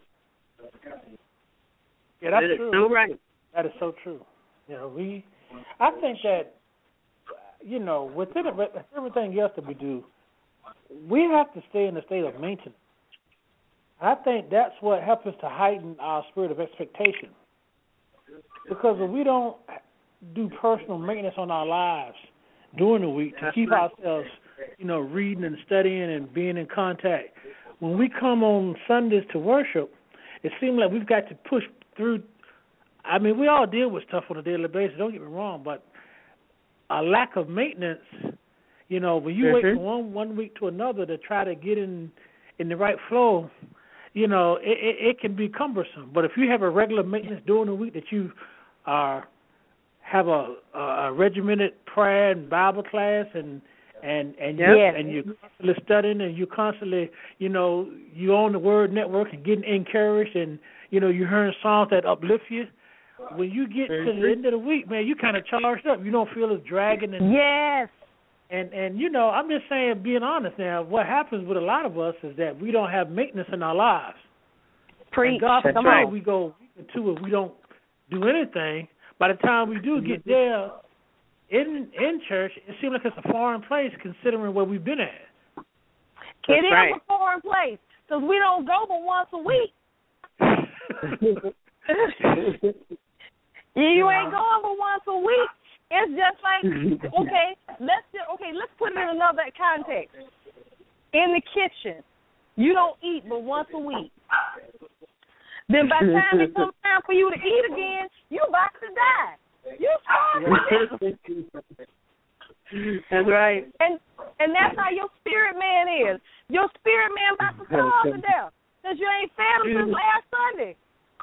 yeah, that's That is true. so right. That is so true. You know, we. I think that, you know, within it, with everything else that we do, we have to stay in a state of maintenance. I think that's what helps us to heighten our spirit of expectation. Because if we don't do personal maintenance on our lives during the week to That's keep right. ourselves, you know, reading and studying and being in contact, when we come on Sundays to worship, it seems like we've got to push through. I mean, we all deal with stuff on a daily basis, don't get me wrong, but a lack of maintenance, you know, when you wait Mhm. from one, one week to another to try to get in, in the right flow, you know, it, it, it can be cumbersome. But if you have a regular maintenance during the week that you are have a, a regimented prayer and Bible class and and and Yep. you Yes. and you're constantly studying and you constantly, you know, you on the Word Network and getting encouraged and you know you're hearing songs that uplift you. When you get to Mhm. the end of the week, man, you kind of charged up. You don't feel as dragging and Yes. and and you know, I'm just saying, being honest now. What happens with a lot of us is that we don't have maintenance in our lives. Preach. And God Come forbid on. we go a week or two if we don't do anything. By the time we do get there in in church, it seems like it's a foreign place considering where we've been at. It is right. a foreign place because we don't go but once a week. You ain't going but once a week. It's just like, okay, let's just, okay, let's put it in another context. In the kitchen, you don't eat but once a week. Then by the time it comes time for you to eat again, you about to die. You starving. That's right. And and that's how your spirit man is. Your spirit man about to starve to death because you ain't fed him since last Sunday.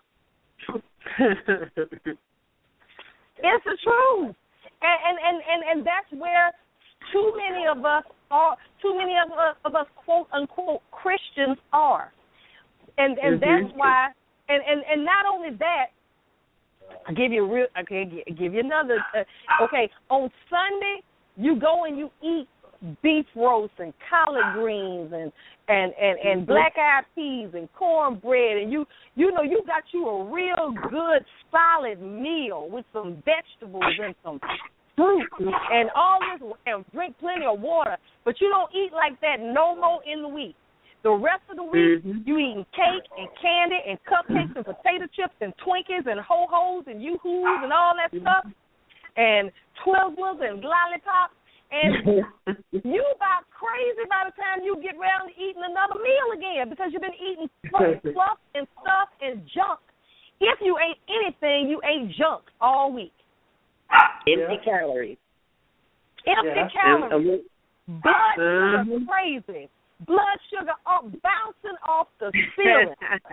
It's the truth. And, and, and, and, and that's where too many of us are, too many of us, of us quote unquote Christians are. And and Mhm. that's why and, and, and not only that, I'll give you a real, okay, give you another. Uh, okay, on Sunday, you go and you eat beef roast and collard greens and, and, and, and black-eyed peas and cornbread, and you you know you got you a real good solid meal with some vegetables and some fruit and all this, and drink plenty of water. But you don't eat like that no more in the week. The rest of the week, mm-hmm. you eating cake and candy and cupcakes and potato chips and Twinkies and ho-hos and yoo-hoos and all that stuff, and Twizzlers and lollipops. And you about crazy by the time you get around to eating another meal again because you've been eating fluff and stuff and junk. If you ate anything, you ate junk all week. Empty yeah. calories. Empty yeah. calories. Um, Blood uh-huh. sugar crazy. Blood sugar up, bouncing off the ceiling.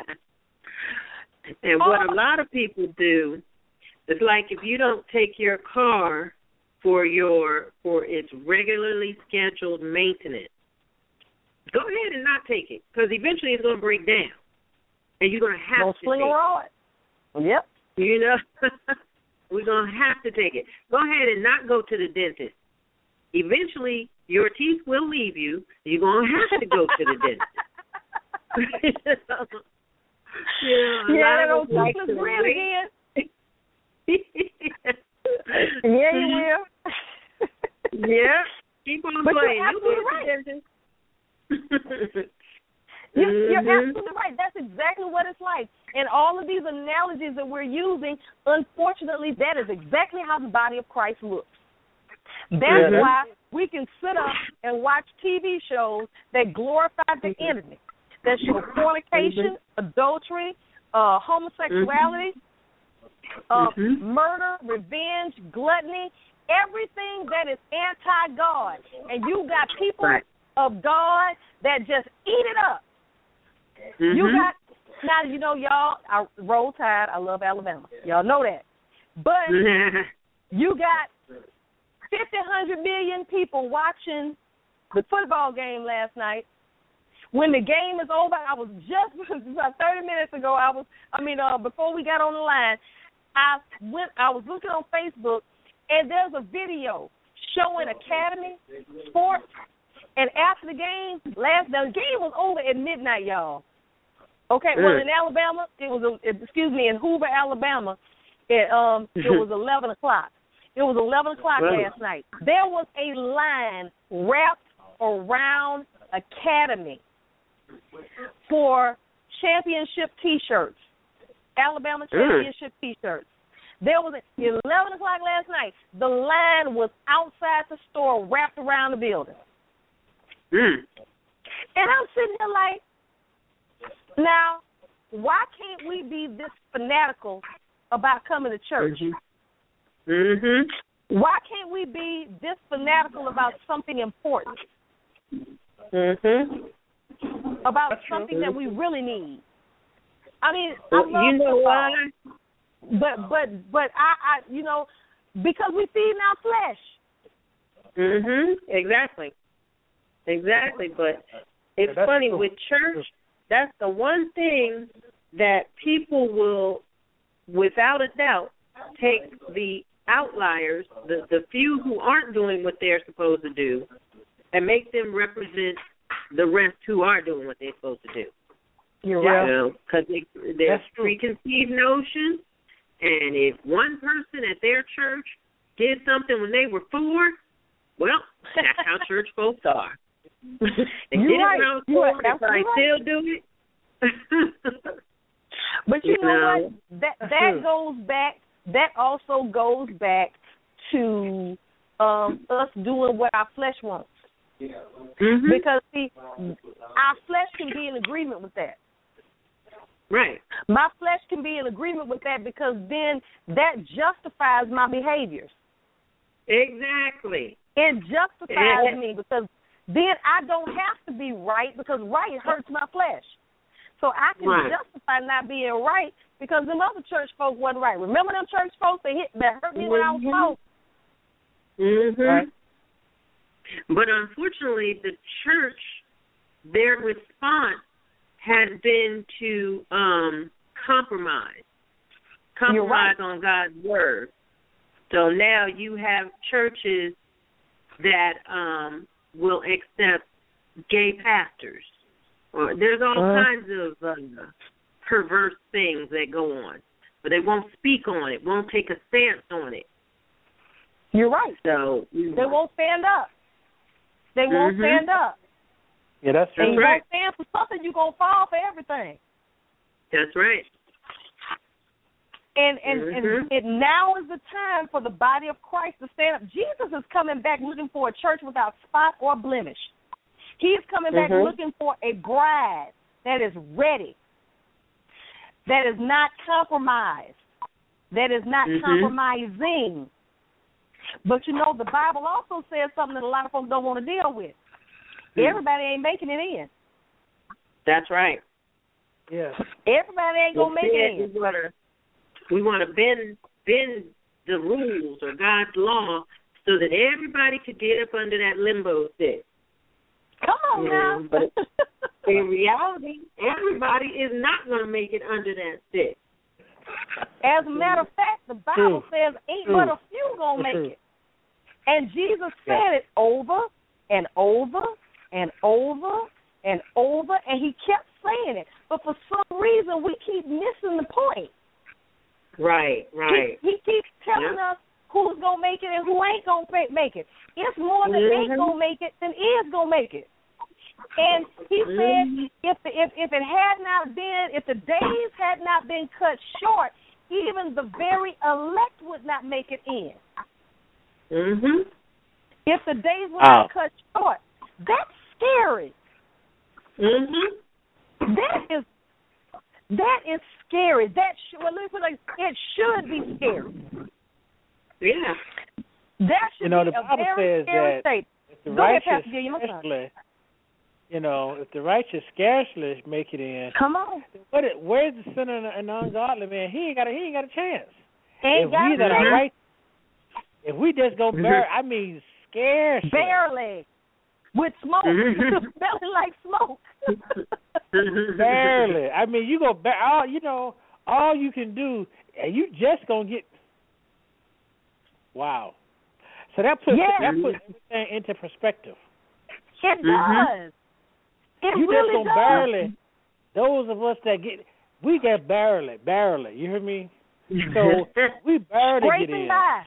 And what uh, a lot of people do is like if you don't take your car for your for its regularly scheduled maintenance, go ahead and not take it because eventually it's going to break down, and you're going to have to take it. Yep. You know, we're going to have to take it. Go ahead and not go to the dentist. Eventually, your teeth will leave you. You're going to have to go to the dentist. you know, yeah, those like to red again. Yeah, you will. Yeah, keep on but playing. You're absolutely right. you're, mm-hmm. you're absolutely right. That's exactly what it's like. And all of these analogies that we're using, unfortunately, that is exactly how the body of Christ looks. That's mm-hmm. why we can sit up and watch T V shows that glorify the enemy, that show fornication, mm-hmm. adultery, uh, homosexuality, mm-hmm. uh, mm-hmm. murder, revenge, gluttony, everything that is anti-God. And you got people right. of God that just eat it up. Mm-hmm. You got, now, you know, y'all, I roll tide, I love Alabama. Y'all know that. But you got fifty, one hundred million people watching the football game last night. When the game is over, I was just about thirty minutes ago. I was, I mean, uh, before we got on the line, I went. I was looking on Facebook, and there's a video showing Academy Sports. And after the game, last the game was over at midnight, y'all. Okay, well in Alabama, it was. A, excuse me, in Hoover, Alabama, it um it was eleven o'clock. It was eleven o'clock wow. last night. There was a line wrapped around Academy for championship T-shirts, Alabama championship mm. T-shirts. There was a, eleven o'clock last night. The line was outside the store wrapped around the building. Mm. And I'm sitting there like, now, why can't we be this fanatical about coming to church? Mm-hmm. Mhm. Why can't we be this fanatical about something important? Mhm. About That's something true. that we really need. I mean, well, I love you know football, why? But but but I, I you know because we feed our flesh. Mhm. Exactly. Exactly. But it's yeah, funny true. with church. That's the one thing that people will, without a doubt, take the outliers, the, the few who aren't doing what they're supposed to do, and make them represent the rest who are doing what they're supposed to do. You're right. You know, because there's preconceived notions, and if one person at their church did something when they were four, well, that's how church folks are. They You're did right. it when I was four, they probably right. still do it. But you, you know, know what? That that Hmm. goes back. That also goes back to um, us doing what our flesh wants. Mm-hmm. Because see, our flesh can be in agreement with that. Right. My flesh can be in agreement with that because then that justifies my behaviors. Exactly. It justifies Yeah. me because then I don't have to be right because right hurts my flesh. So I can Right. justify not being right because them other church folk wasn't right. Remember them church folks that hit that hurt me when I was small? Mm-hmm. Right. But unfortunately, the church, their response has been to um, compromise. Compromise right. on God's word. So now you have churches that um, will accept gay pastors. Or there's all uh, kinds of uh, perverse things that go on, but they won't speak on it, won't take a stance on it. You're right. So they won't stand up. They won't mm-hmm. stand up. Yeah, that's true. And you right. won't stand for something, you're gonna fall for everything. That's right. And and, mm-hmm. and it now is the time for the body of Christ to stand up. Jesus is coming back looking for a church without spot or blemish. He is coming back mm-hmm. looking for a bride that is ready, that is not compromised, that is not mm-hmm. compromising. But, you know, the Bible also says something that a lot of folks don't want to deal with. Mm-hmm. Everybody ain't making it in. That's right. Yes. Everybody ain't going to make it in. We want to, we want to bend, bend the rules or God's law so that everybody could get up under that limbo stick. Come on now. Um, but in reality, everybody is not going to make it under that stick. As a matter of fact, the Bible mm. says ain't mm. but a few going to make it. And Jesus said yeah. it over and over and over and over, and he kept saying it. But for some reason, we keep missing the point. Right, right. He, he keeps telling yeah. us who's going to make it and who ain't going to make it. It's more than mm-hmm. ain't going to make it than is going to make it. And he mm-hmm. said if, the, if if it had not been, if the days had not been cut short, even the very elect would not make it in. Mm-hmm. If the days were oh. not cut short, that's scary. Mm-hmm. That is that is scary. That should, well, let me put it like, it should be scary. Yeah. That should you know, be the a Bible very says scary that state. if the Go righteous ahead, Pastor Gilliam, scarcely, you know, if the righteous scarcely make it in, come on. What? Where's the sinner and the ungodly man? He ain't got a he ain't got a chance. Ain't if got we a that chance. are right, if we just go bare, I mean, scarcely, barely, with smoke, smelling like smoke. Barely. I mean, you go bare. All you know, all you can do, and you just gonna get. Wow. So that puts yes. that puts everything into perspective. It mm-hmm. does. It you really just does. barely. Those of us that get, we get barely, barely. You hear me? So we barely Scraping get in. by.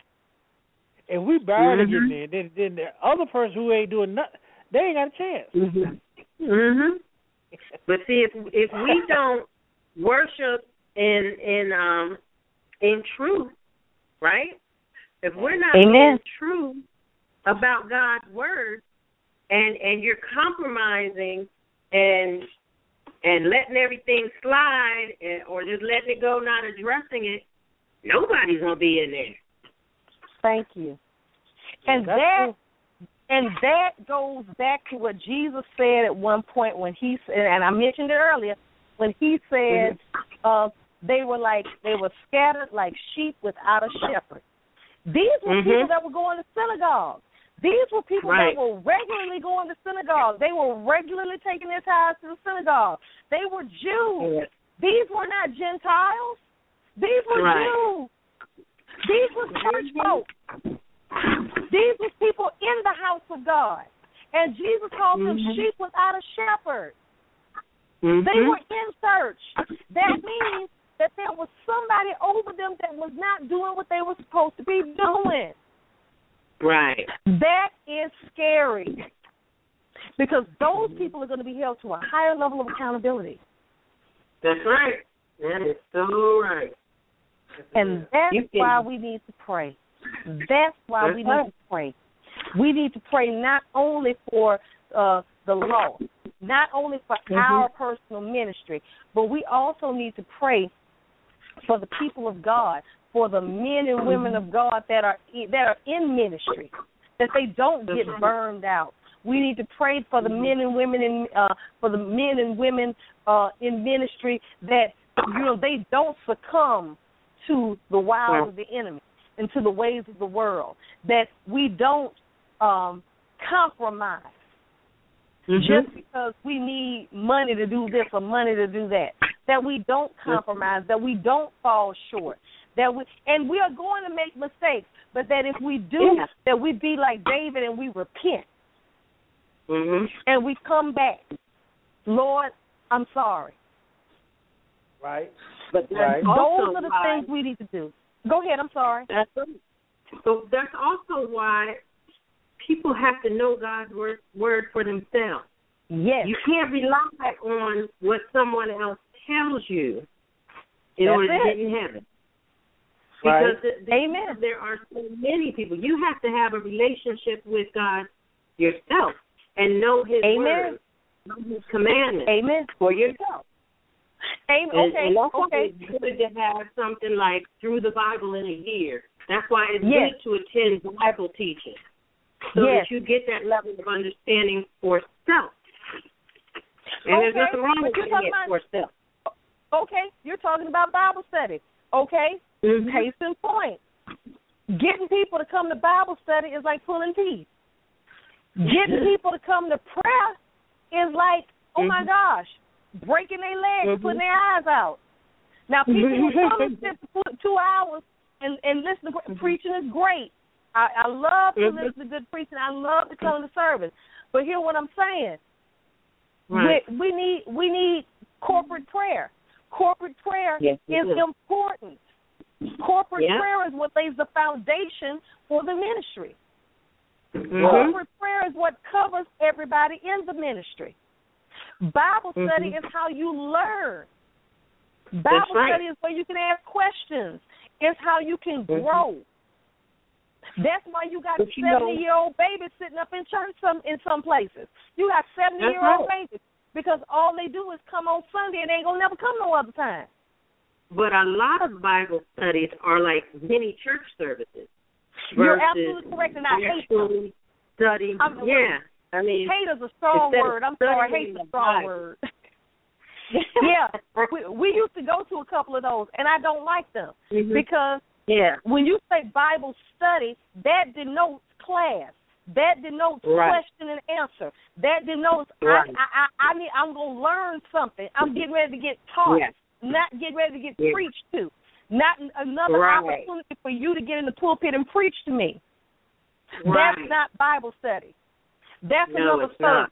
If we barely mm-hmm. get in, then, then the other person who ain't doing nothing, they ain't got a chance. Mm-hmm. mm-hmm. But see, if if we don't worship in in um in truth, right? If we're not Amen. being true about God's word, and and you're compromising and and letting everything slide, and, or just letting it go, not addressing it, nobody's gonna be in there. Thank you. And That's that true. and that goes back to what Jesus said at one point when he and I mentioned it earlier when he said mm-hmm. uh, they were like they were scattered like sheep without a shepherd. These were mm-hmm. people that were going to synagogues. These were people right. that were regularly going to synagogues. They were regularly taking their tithes to the synagogue. They were Jews. Yeah. These were not Gentiles. These were right. Jews. These were church folk. These were people in the house of God. And Jesus called them mm-hmm. sheep without a shepherd. Mm-hmm. They were in church. That means that there was somebody over them that was not doing what they were supposed to be doing. Right. That is scary because those people are going to be held to a higher level of accountability. That's right. That is so right. And that's why we need to pray. That's why that's we need right. to pray. We need to pray not only for uh, the law, not only for mm-hmm. our personal ministry, but we also need to pray for the people of God, for the men and women of God that are that are in ministry, that they don't get burned out. We need to pray for the men and women in uh, for the men and women uh, in ministry that you know they don't succumb to the wiles of the enemy and to the ways of the world. That we don't um, compromise mm-hmm. just because we need money to do this or money to do that. that we don't compromise, that we don't fall short, that we and we are going to make mistakes, but that if we do, yeah. that we be like David and we repent, mm-hmm. and we come back. Lord, I'm sorry. Right. But right. those are the why, things we need to do. Go ahead. I'm sorry. That's right. So that's also why people have to know God's word, word for themselves. Yes. You can't rely on what someone else tells you in That's order it. to get in heaven. Right. Because the, the, Amen. there are so many people. You have to have a relationship with God yourself and know His Amen. word, know His commandments Amen. for yourself. Amen. And, Okay. and that's why okay. it's good to have something like Through the Bible in a Year. That's why it's yes. good to attend Bible teaching, so yes. that you get that level of understanding for self. And okay. there's nothing wrong with you're getting it about, for self. Okay, you're talking about Bible study. Okay, mm-hmm. Case in point. Getting people to come to Bible study is like pulling teeth. Getting people to come to prayer is like, oh mm-hmm. my gosh, breaking their legs, mm-hmm. putting their eyes out. Now, people who come and sit for two hours and, and listen to mm-hmm. preaching is great. I, I love to mm-hmm. listen to good preaching. I love to come to service. But hear what I'm saying. Right. We, we need we need corporate prayer. Corporate prayer yes, is do. important. Corporate yeah. prayer is what lays the foundation for the ministry. Mm-hmm. Corporate prayer is what covers everybody in the ministry. Bible study mm-hmm. is how you learn. Bible right. study is where you can ask questions. It's how you can mm-hmm. grow. That's why you got seventy-year-old babies sitting up in church some in some places. You got seventy-year-old right. babies because all they do is come on Sunday and they ain't going to never come no other time. But a lot of Bible studies are like mini church services. You're absolutely correct, and I hate them. Study. I'm, yeah. I mean, hate is a strong word. I'm sorry, hate is a strong word. yeah, we, we used to go to a couple of those, and I don't like them mm-hmm. because yeah. when you say Bible study, that denotes class. That denotes right. question and answer. That denotes right. I, I, I, I need, I'm going to learn something. I'm getting ready to get taught, yes. not getting ready to get yes. preached to. Not another right. opportunity for you to get in the pulpit and preach to me. Right. That's not Bible study. That's no, another it's service. not.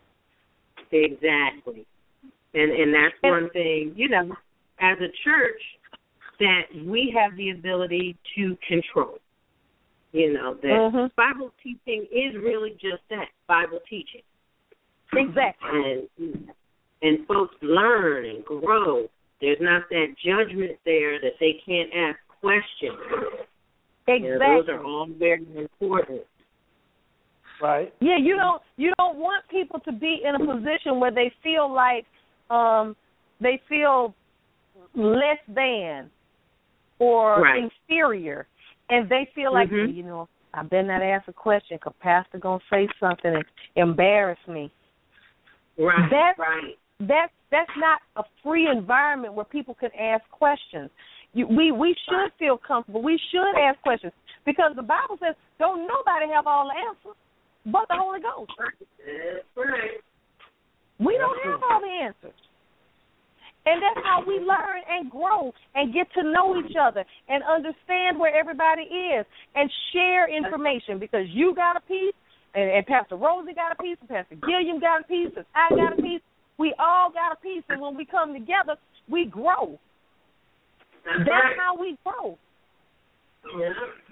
Exactly. And and that's and, one thing, you know, as a church, that we have the ability to control. You know, that mm-hmm. Bible teaching is really just that, Bible teaching. Exactly. And, and folks learn and grow. There's not that judgment there that they can't ask questions. Exactly. You know, those are all very important. Right. Yeah, you don't you don't want people to be in a position where they feel like um, they feel less than or right. inferior, and they feel like, mm-hmm. you know, I better not ask a question because Pastor gonna say something and embarrass me. Right. That's, right. That's that's not a free environment where people can ask questions. You, we we should right. feel comfortable. We should ask questions because the Bible says, "Don't nobody have all the answers but the Holy Ghost." Right. We don't have all the answers. And that's how we learn and grow and get to know each other and understand where everybody is and share information because you got a piece and, and Pastor Rosie got a piece and Pastor Gilliam got a piece and I got a piece. We all got a piece, and when we come together, we grow. That's, that's right. how we grow. Yeah.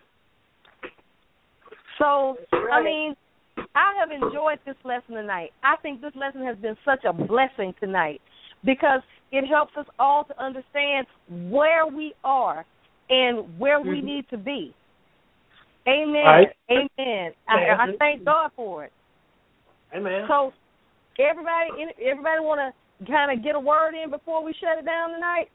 So, right. I mean, I have enjoyed this lesson tonight. I think this lesson has been such a blessing tonight because it helps us all to understand where we are and where mm-hmm. we need to be. Amen. Right. Amen. I, I thank God for it. Amen. So, everybody, everybody want to kind of get a word in before we shut it down tonight?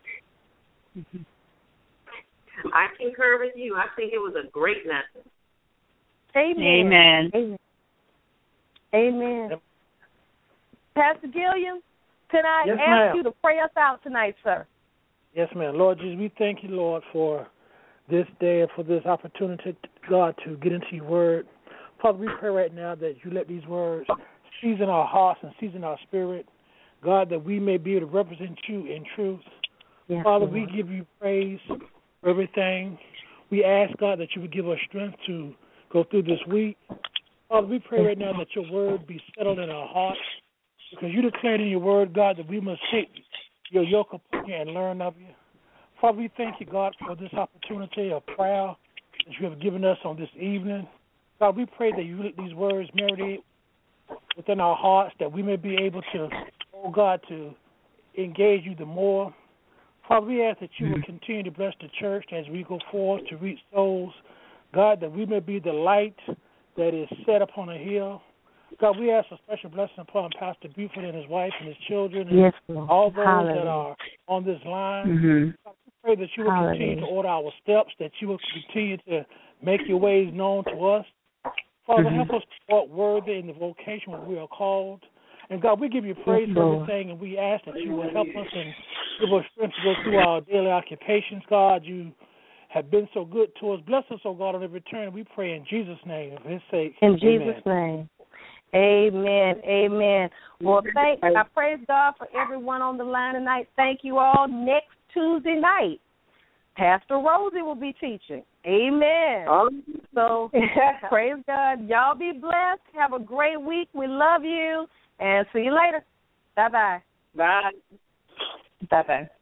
I concur with you. I think it was a great lesson. Amen. Amen. Amen. Amen. Yep. Pastor Gilliam, can I yes, ask ma'am. you to pray us out tonight, sir? Yes, ma'am. Lord Jesus, we thank you, Lord, for this day and for this opportunity, God, to get into your word. Father, we pray right now that you let these words season our hearts and season our spirit. God, that we may be able to represent you in truth. Yes, Father, Lord. we give you praise for everything. We ask, God, that you would give us strength to go through this week. Father, we pray right now that your word be settled in our hearts, because you declared in your word, God, that we must take your yoke upon you and learn of you. Father, we thank you, God, for this opportunity of prayer that you have given us on this evening. God, we pray that you let these words marinate within our hearts, that we may be able to, oh God, to engage you the more. Father, we ask that you will continue to bless the church as we go forth to reach souls. God, that we may be the light that is set upon a hill. God, we ask a special blessing upon Pastor Buford and his wife and his children and yes, all those Hallelujah. that are on this line. Mm-hmm. God, we pray that you will Hallelujah. continue to order our steps, that you will continue to make your ways known to us. Father, Mm-hmm. help us to walk worthy in the vocation where we are called. And God, we give you praise yes, for Lord. everything, and we ask that you will help us and give us strength to go through our daily occupations. God, you have been so good to us. Bless us, oh God, on every turn. We pray in Jesus' name, for his sake. In Amen. Jesus' name. Amen. Amen. Well, thank I praise God for everyone on the line tonight. Thank you all. Next Tuesday night, Pastor Rosie will be teaching. Amen. Um, So praise God. Y'all be blessed. Have a great week. We love you. And see you later. Bye-bye. Bye. Bye-bye.